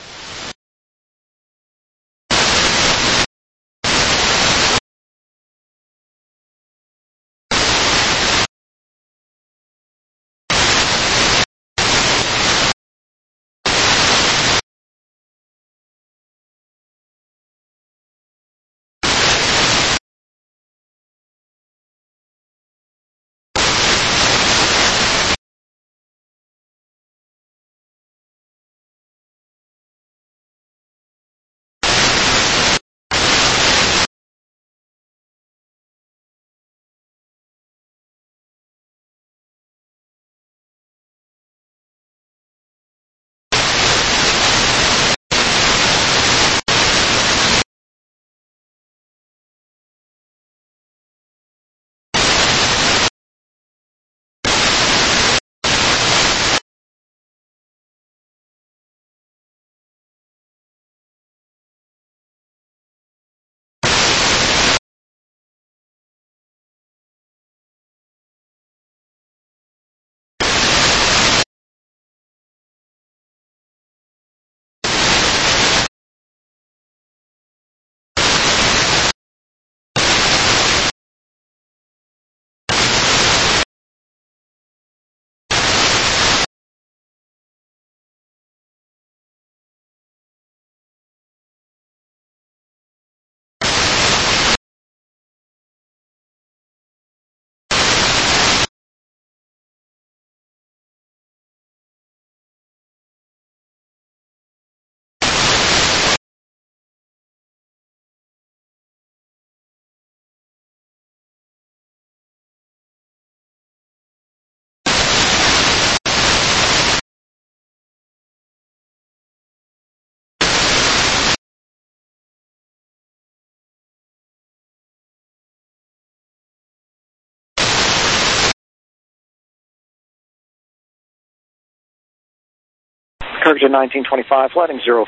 Cargo Jet 1925, flighting 055.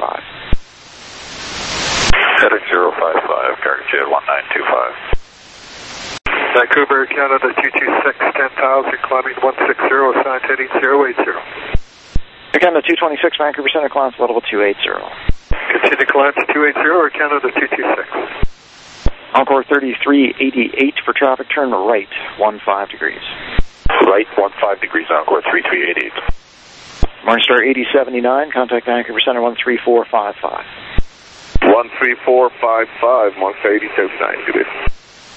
Heading 055, cargo Jet 1925. Vancouver, Canada 226, 10,000, climbing 160, assigned heading 080. Canada 226, Vancouver Center, climb flight level 280. Continue climb to 280 or Canada 226? Encore 3388 for traffic, turn right 15 degrees. Right 15 degrees, Encore 3388. Morningstar 8079, contact Vancouver Center 13455. 13455, Morningstar 8079, good day.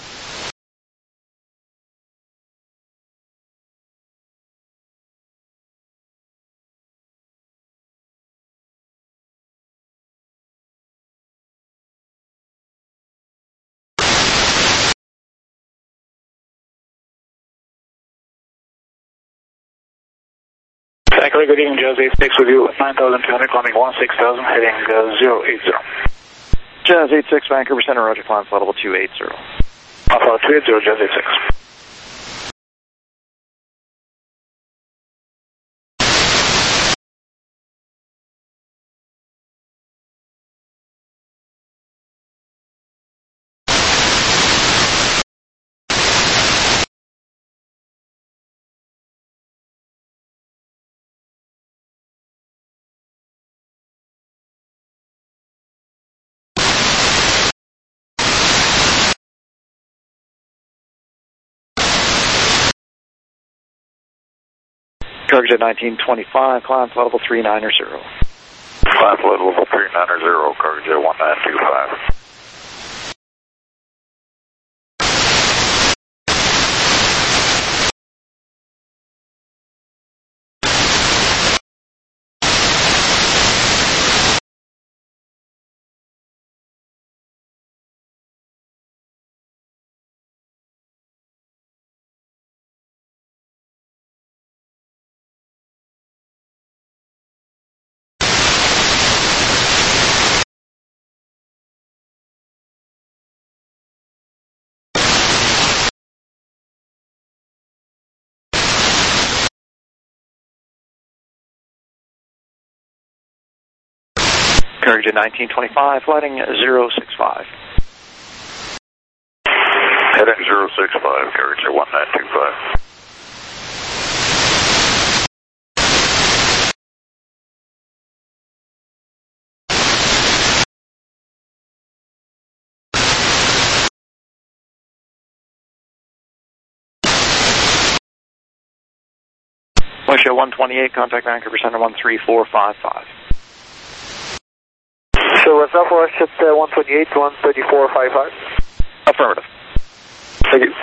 Vancouver, good evening, Jazz 86 with you, 9,200, climbing 16,000, heading 080. Jazz 86, Vancouver Center, roger, climb flight level 280. Alpha 280, Jazz 86. Cargo Jet 1925, climb flight level 390. Climb flight level 390, cargo Jet 1925. Target 1925, flighting 065. Heading 065, Character 1925. Wind chill 128, contact Vancouver Center 13455. So what's up for us at 128, 13455? Affirmative. Thank you.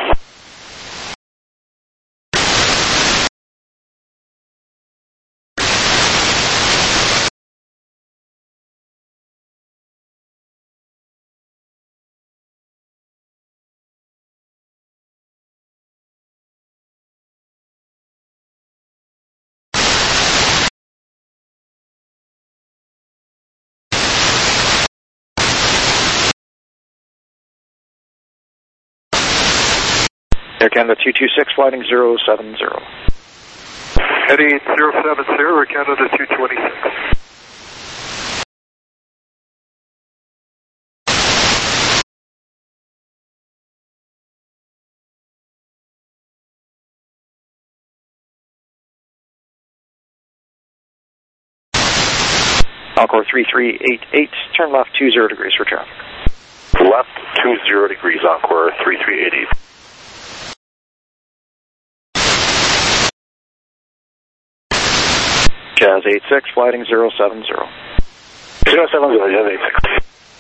Air Canada 226, flighting 070. Heading 070, Air Canada 226. Encore 3388, turn left 20 degrees for traffic. Left 20 degrees, Encore 3388. Jazz 86, flighting 070. 070, Jazz 86.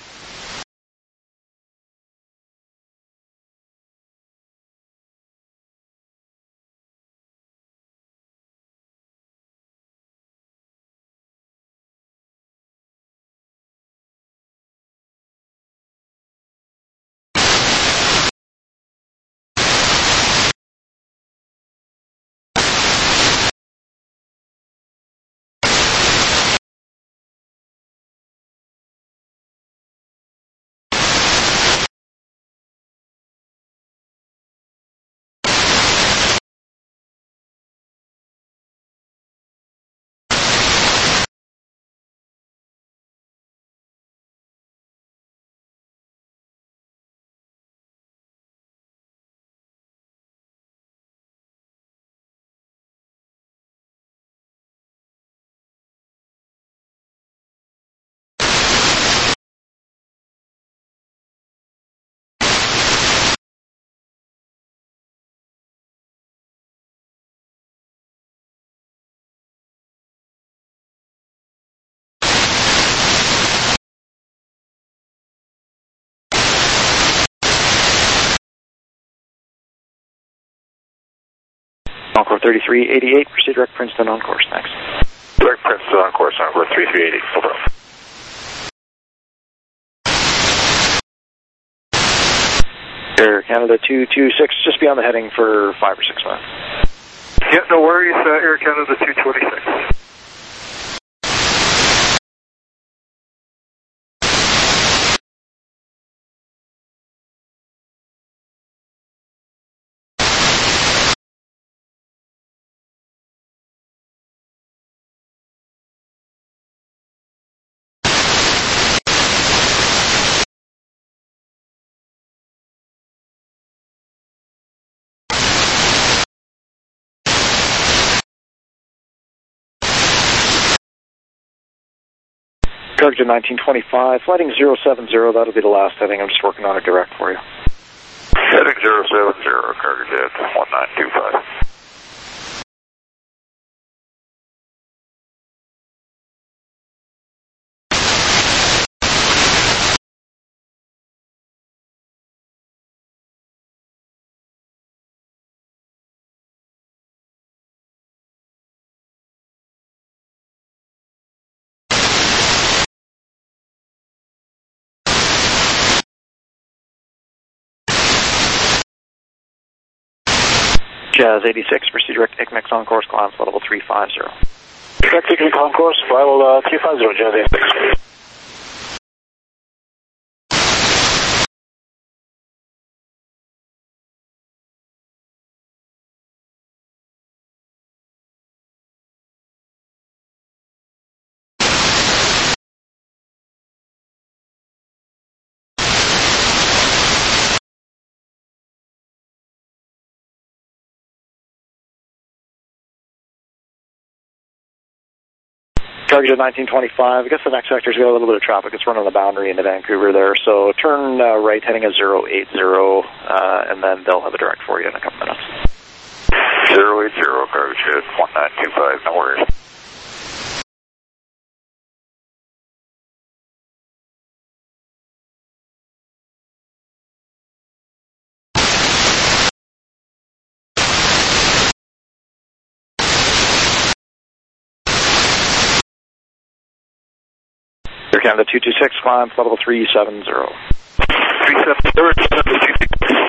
Encore 3388, proceed direct Princeton on course, thanks. Direct Princeton on course, Encore 3388, over. Air Canada 226, just be on the heading for 5 or 6 minutes. Yeah, no worries, Air Canada 226. Target 1925, flighting 070, that'll be the last heading, I'm just working on a direct for you. Heading 070, Target 1925. Jazz 86, proceed direct ICMEX on course, climb level 350. Direct ICMEX on course, level 350, Jazz 86. Target at 1925. I guess the next sector's got a little bit of traffic. It's running the boundary into Vancouver there. So turn right heading at 080, and then they'll have a direct for you in a couple minutes. 080, cargo shed 1925, no worries. Air Canada 226, climb level 370. 370.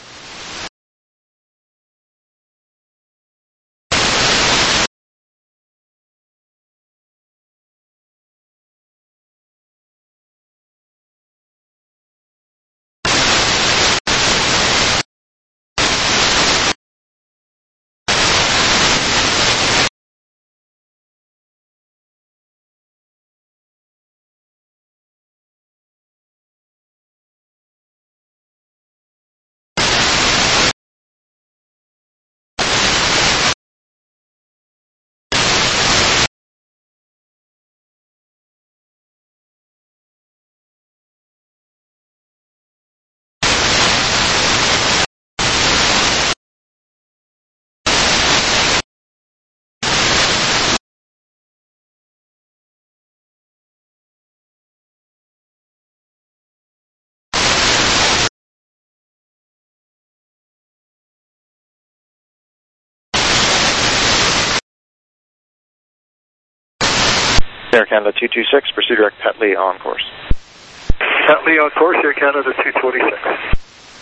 Air Canada 226, pursue direct Petley on course. Petley on course, Air Canada 226.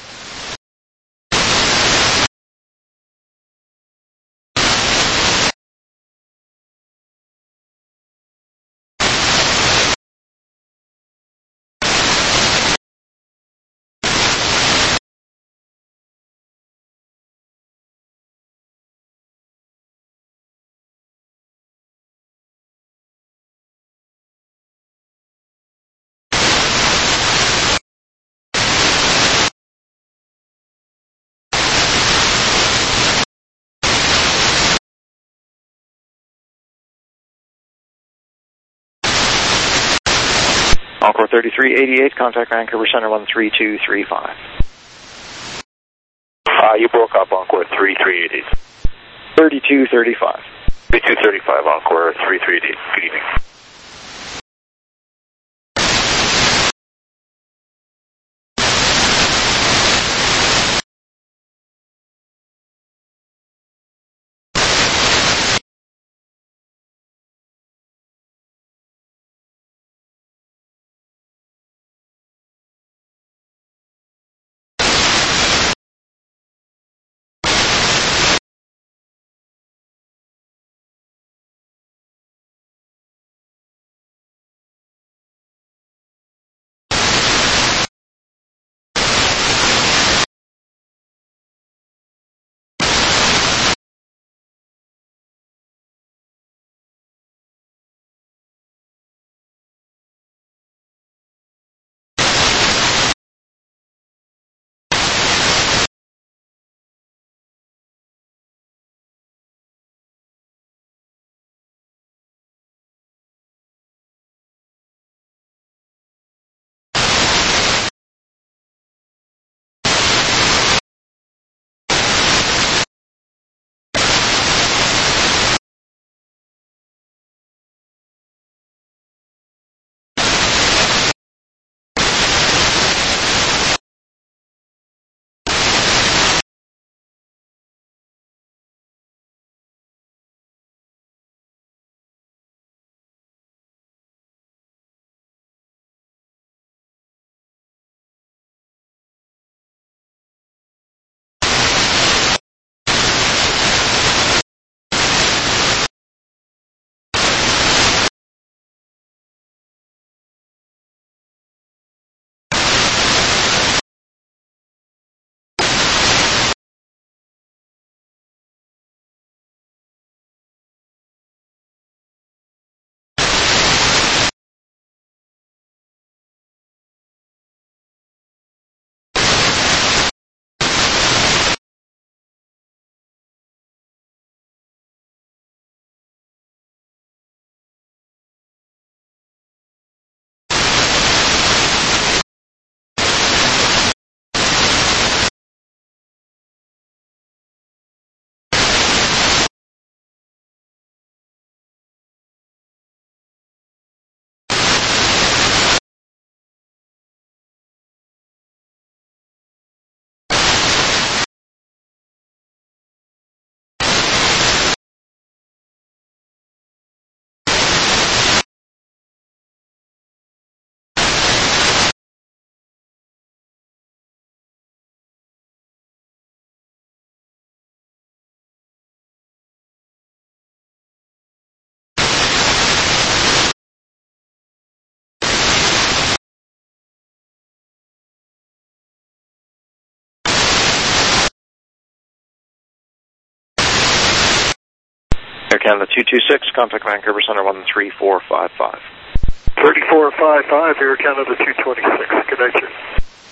Encore 3388, contact Vancouver Center 13235. You broke up, Encore 3388. 3235. 3235, Encore 3388. Good evening. Air Canada 226, contact Vancouver Center 13455. 3455, Air Canada 226, good night, sir.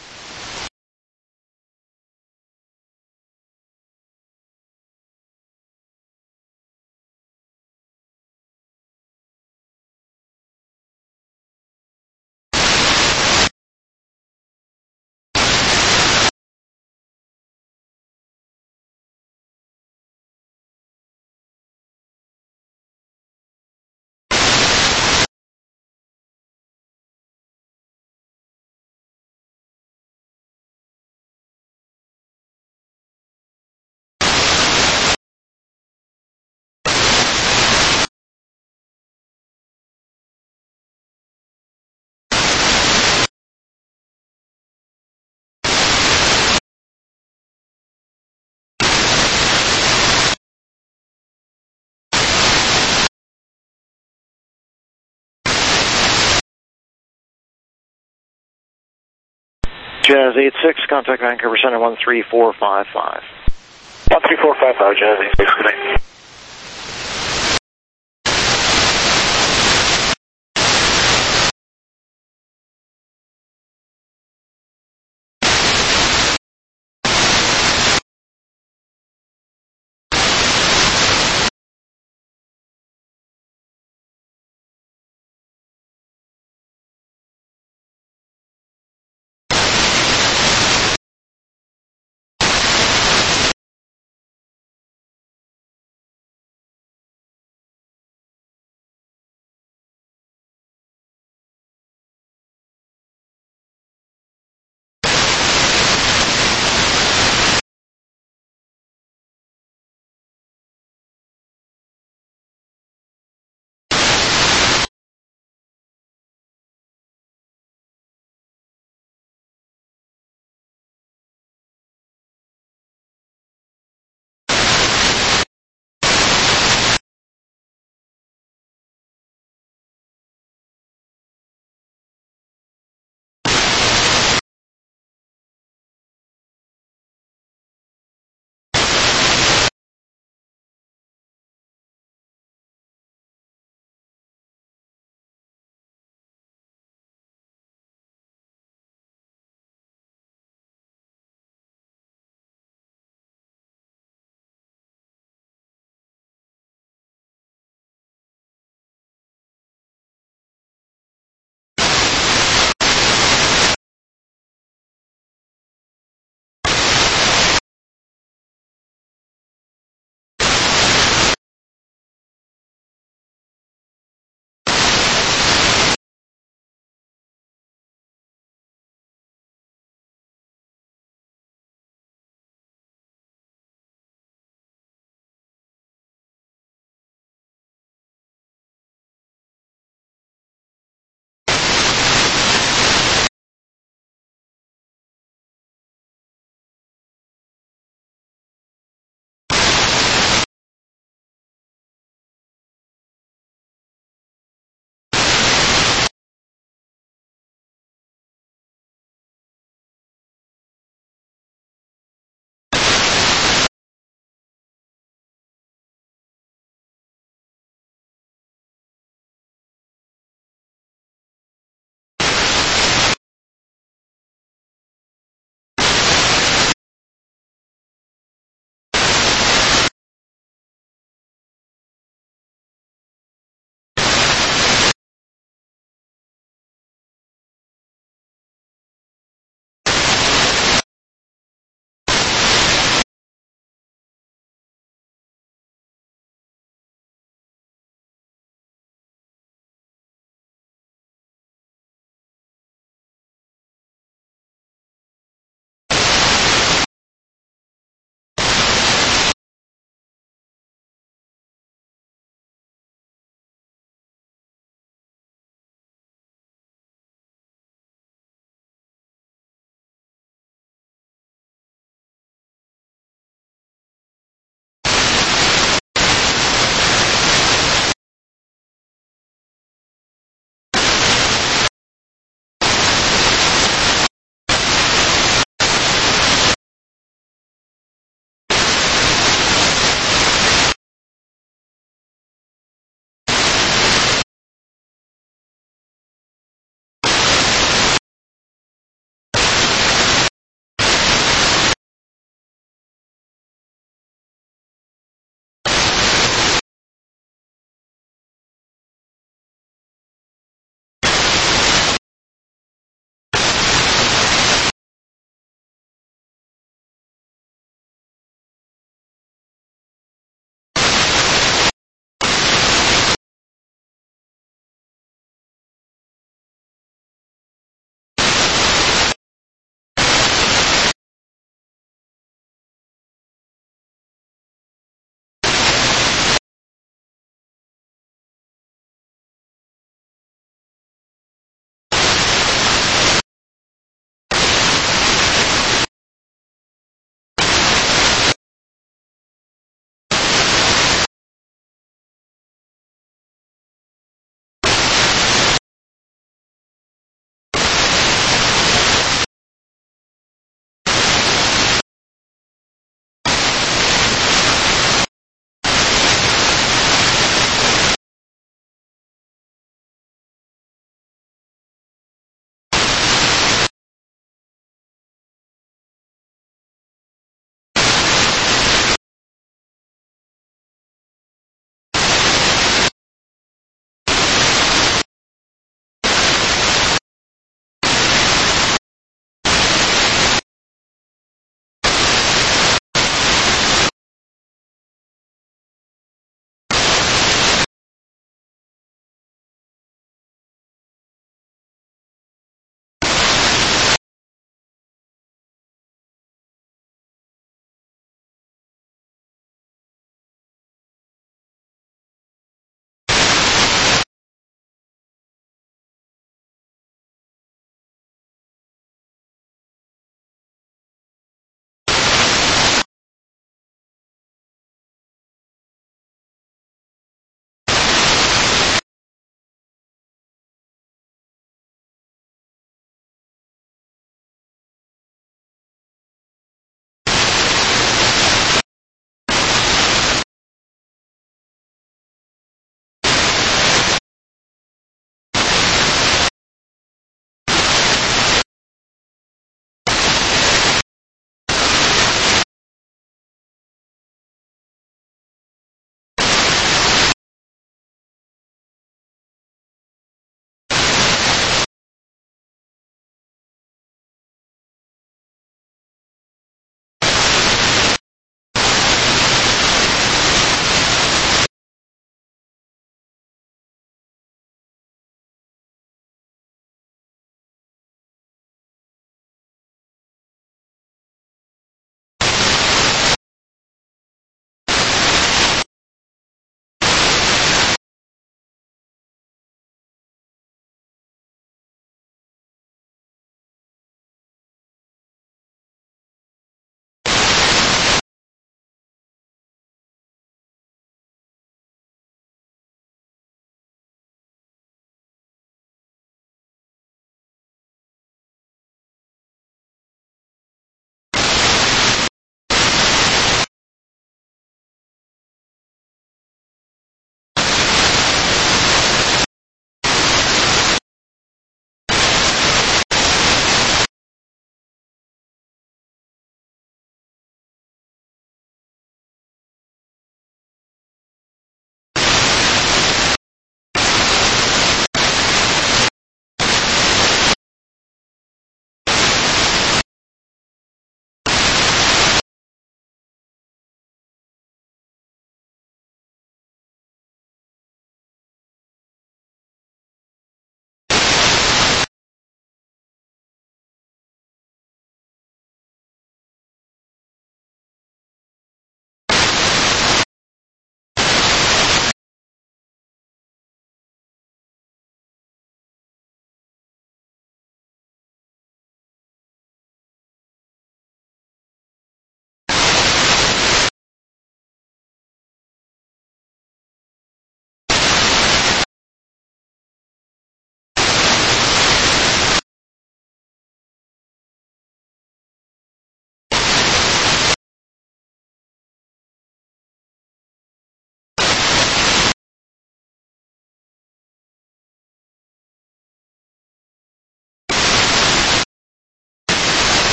Jazz 86, contact Vancouver Center 13455. 13455, Jazz 86, good night.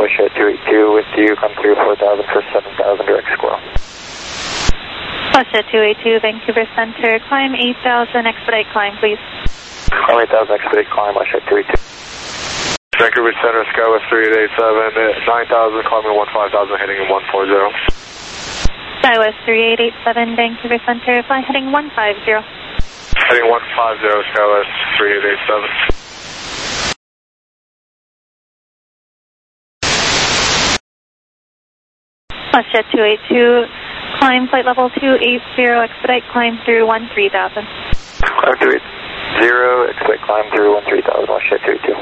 Westhead 282 with you, come through 4,000 for 7,000 direct squirrel. Westhead 282, Vancouver Center, climb 8,000, expedite climb, please. Climb 8,000, expedite climb, Westhead 282. Vancouver Center, Skywest 3887, 9,000, climbing 15,000, heading 140. Skywest 3887, Vancouver Center, fly heading 150. Heading 150, Skywest 3887. Westhead 282, climb flight level 280, expedite climb through 13,000. Climb 280, expedite climb through 13,000, Westhead 282.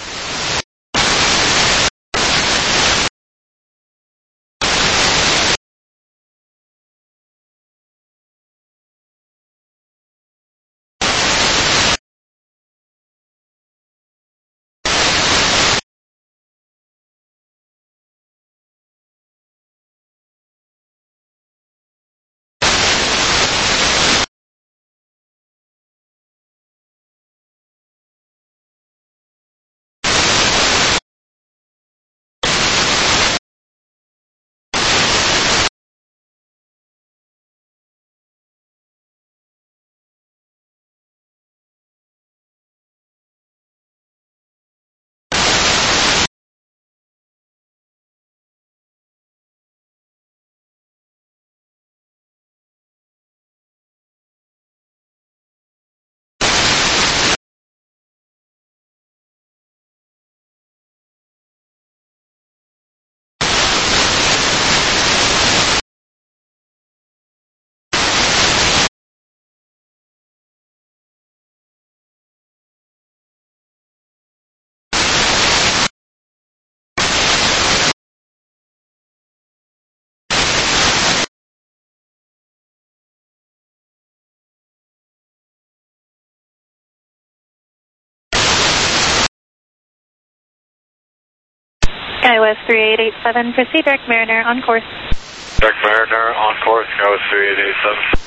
Skywest 3887, proceed direct Mariner on course. Direct Mariner on course, Skywest 3887.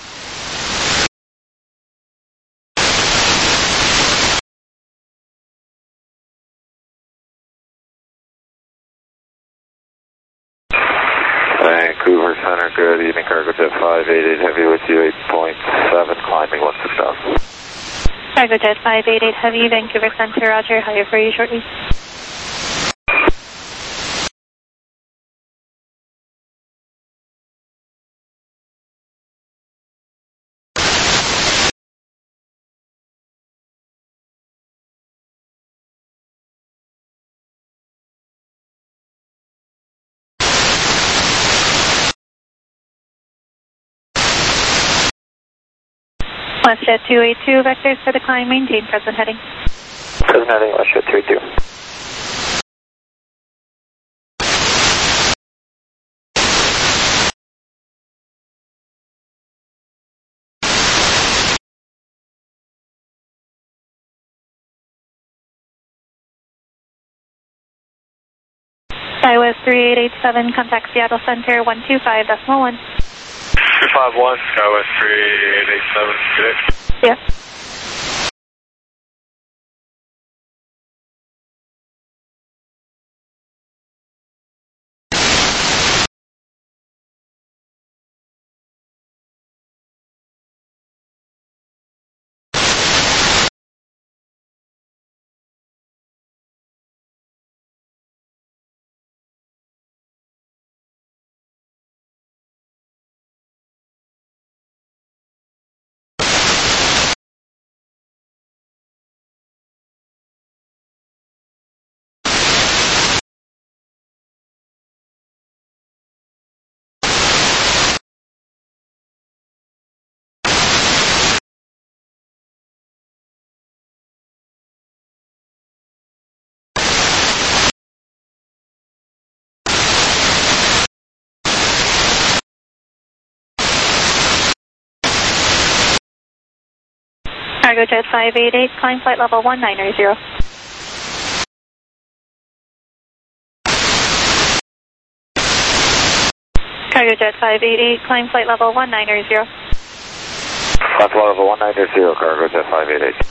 Vancouver Center, good evening, Cargo Jet 588 Heavy with you, 8.7, climbing 16,000. Cargo Jet 588 Heavy, Vancouver Center, roger, higher for you shortly. Westhead 282, vectors for the climb, maintain present heading. Present heading, Westhead 282. Skywest 3887, contact Seattle Center 125.1. 251, Skywest 3887, good. Yes. Cargo Jet 588, climb flight level 1900. Cargo Jet 588, climb flight level 1900. Climb flight level 190, Cargo Jet 588.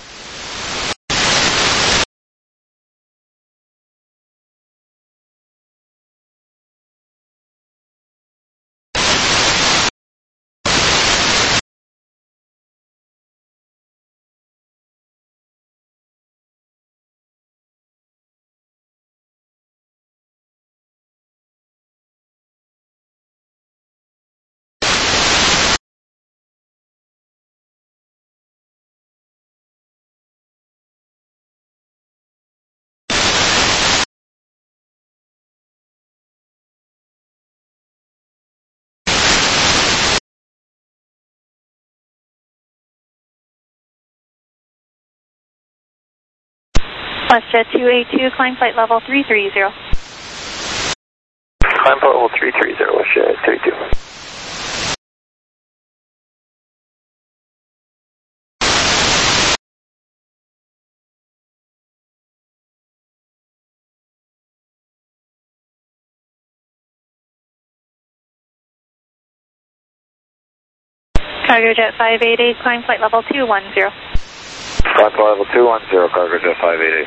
WestJet 282, climb flight level 330. Climb flight level 330, WestJet 282. Cargojet 588, climb flight level 210. Climb flight level 210, Cargojet 588.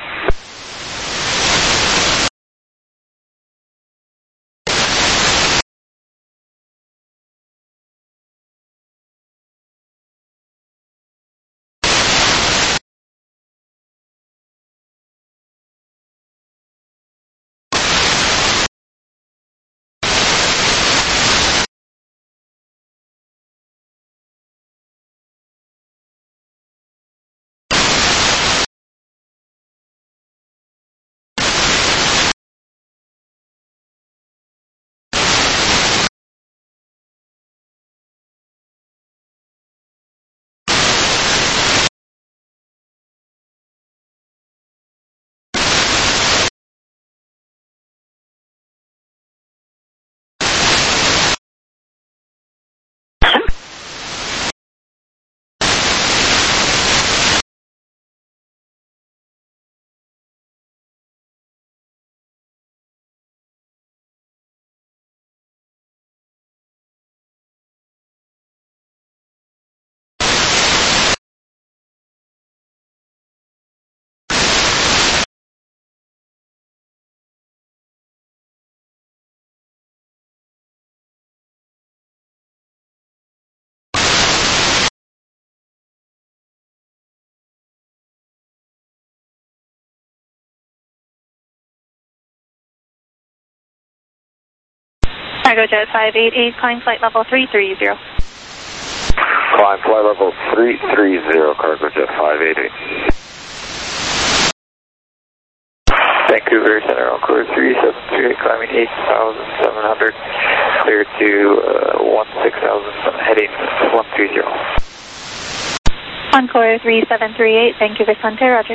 Cargojet 588, climb flight level 330. Climb flight level 330, Cargojet 588. Vancouver Center on course 3738, climbing 8,700, clear to 16,000, heading 130. Encore 3738, Vancouver Center, roger.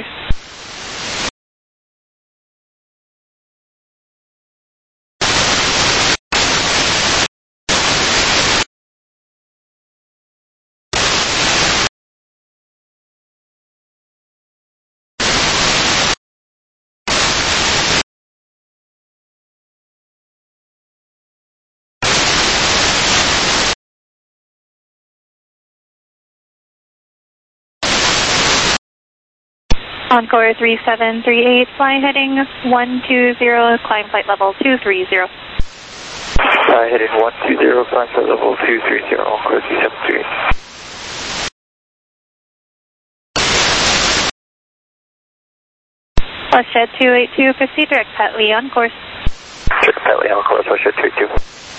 Encore 3738, fly heading 120, climb flight level 230. Fly heading 120, climb flight level 230, Encore 3738. WestJet 282, proceed direct Pat Lee on course. Direct Pat Lee on course, WestJet 282.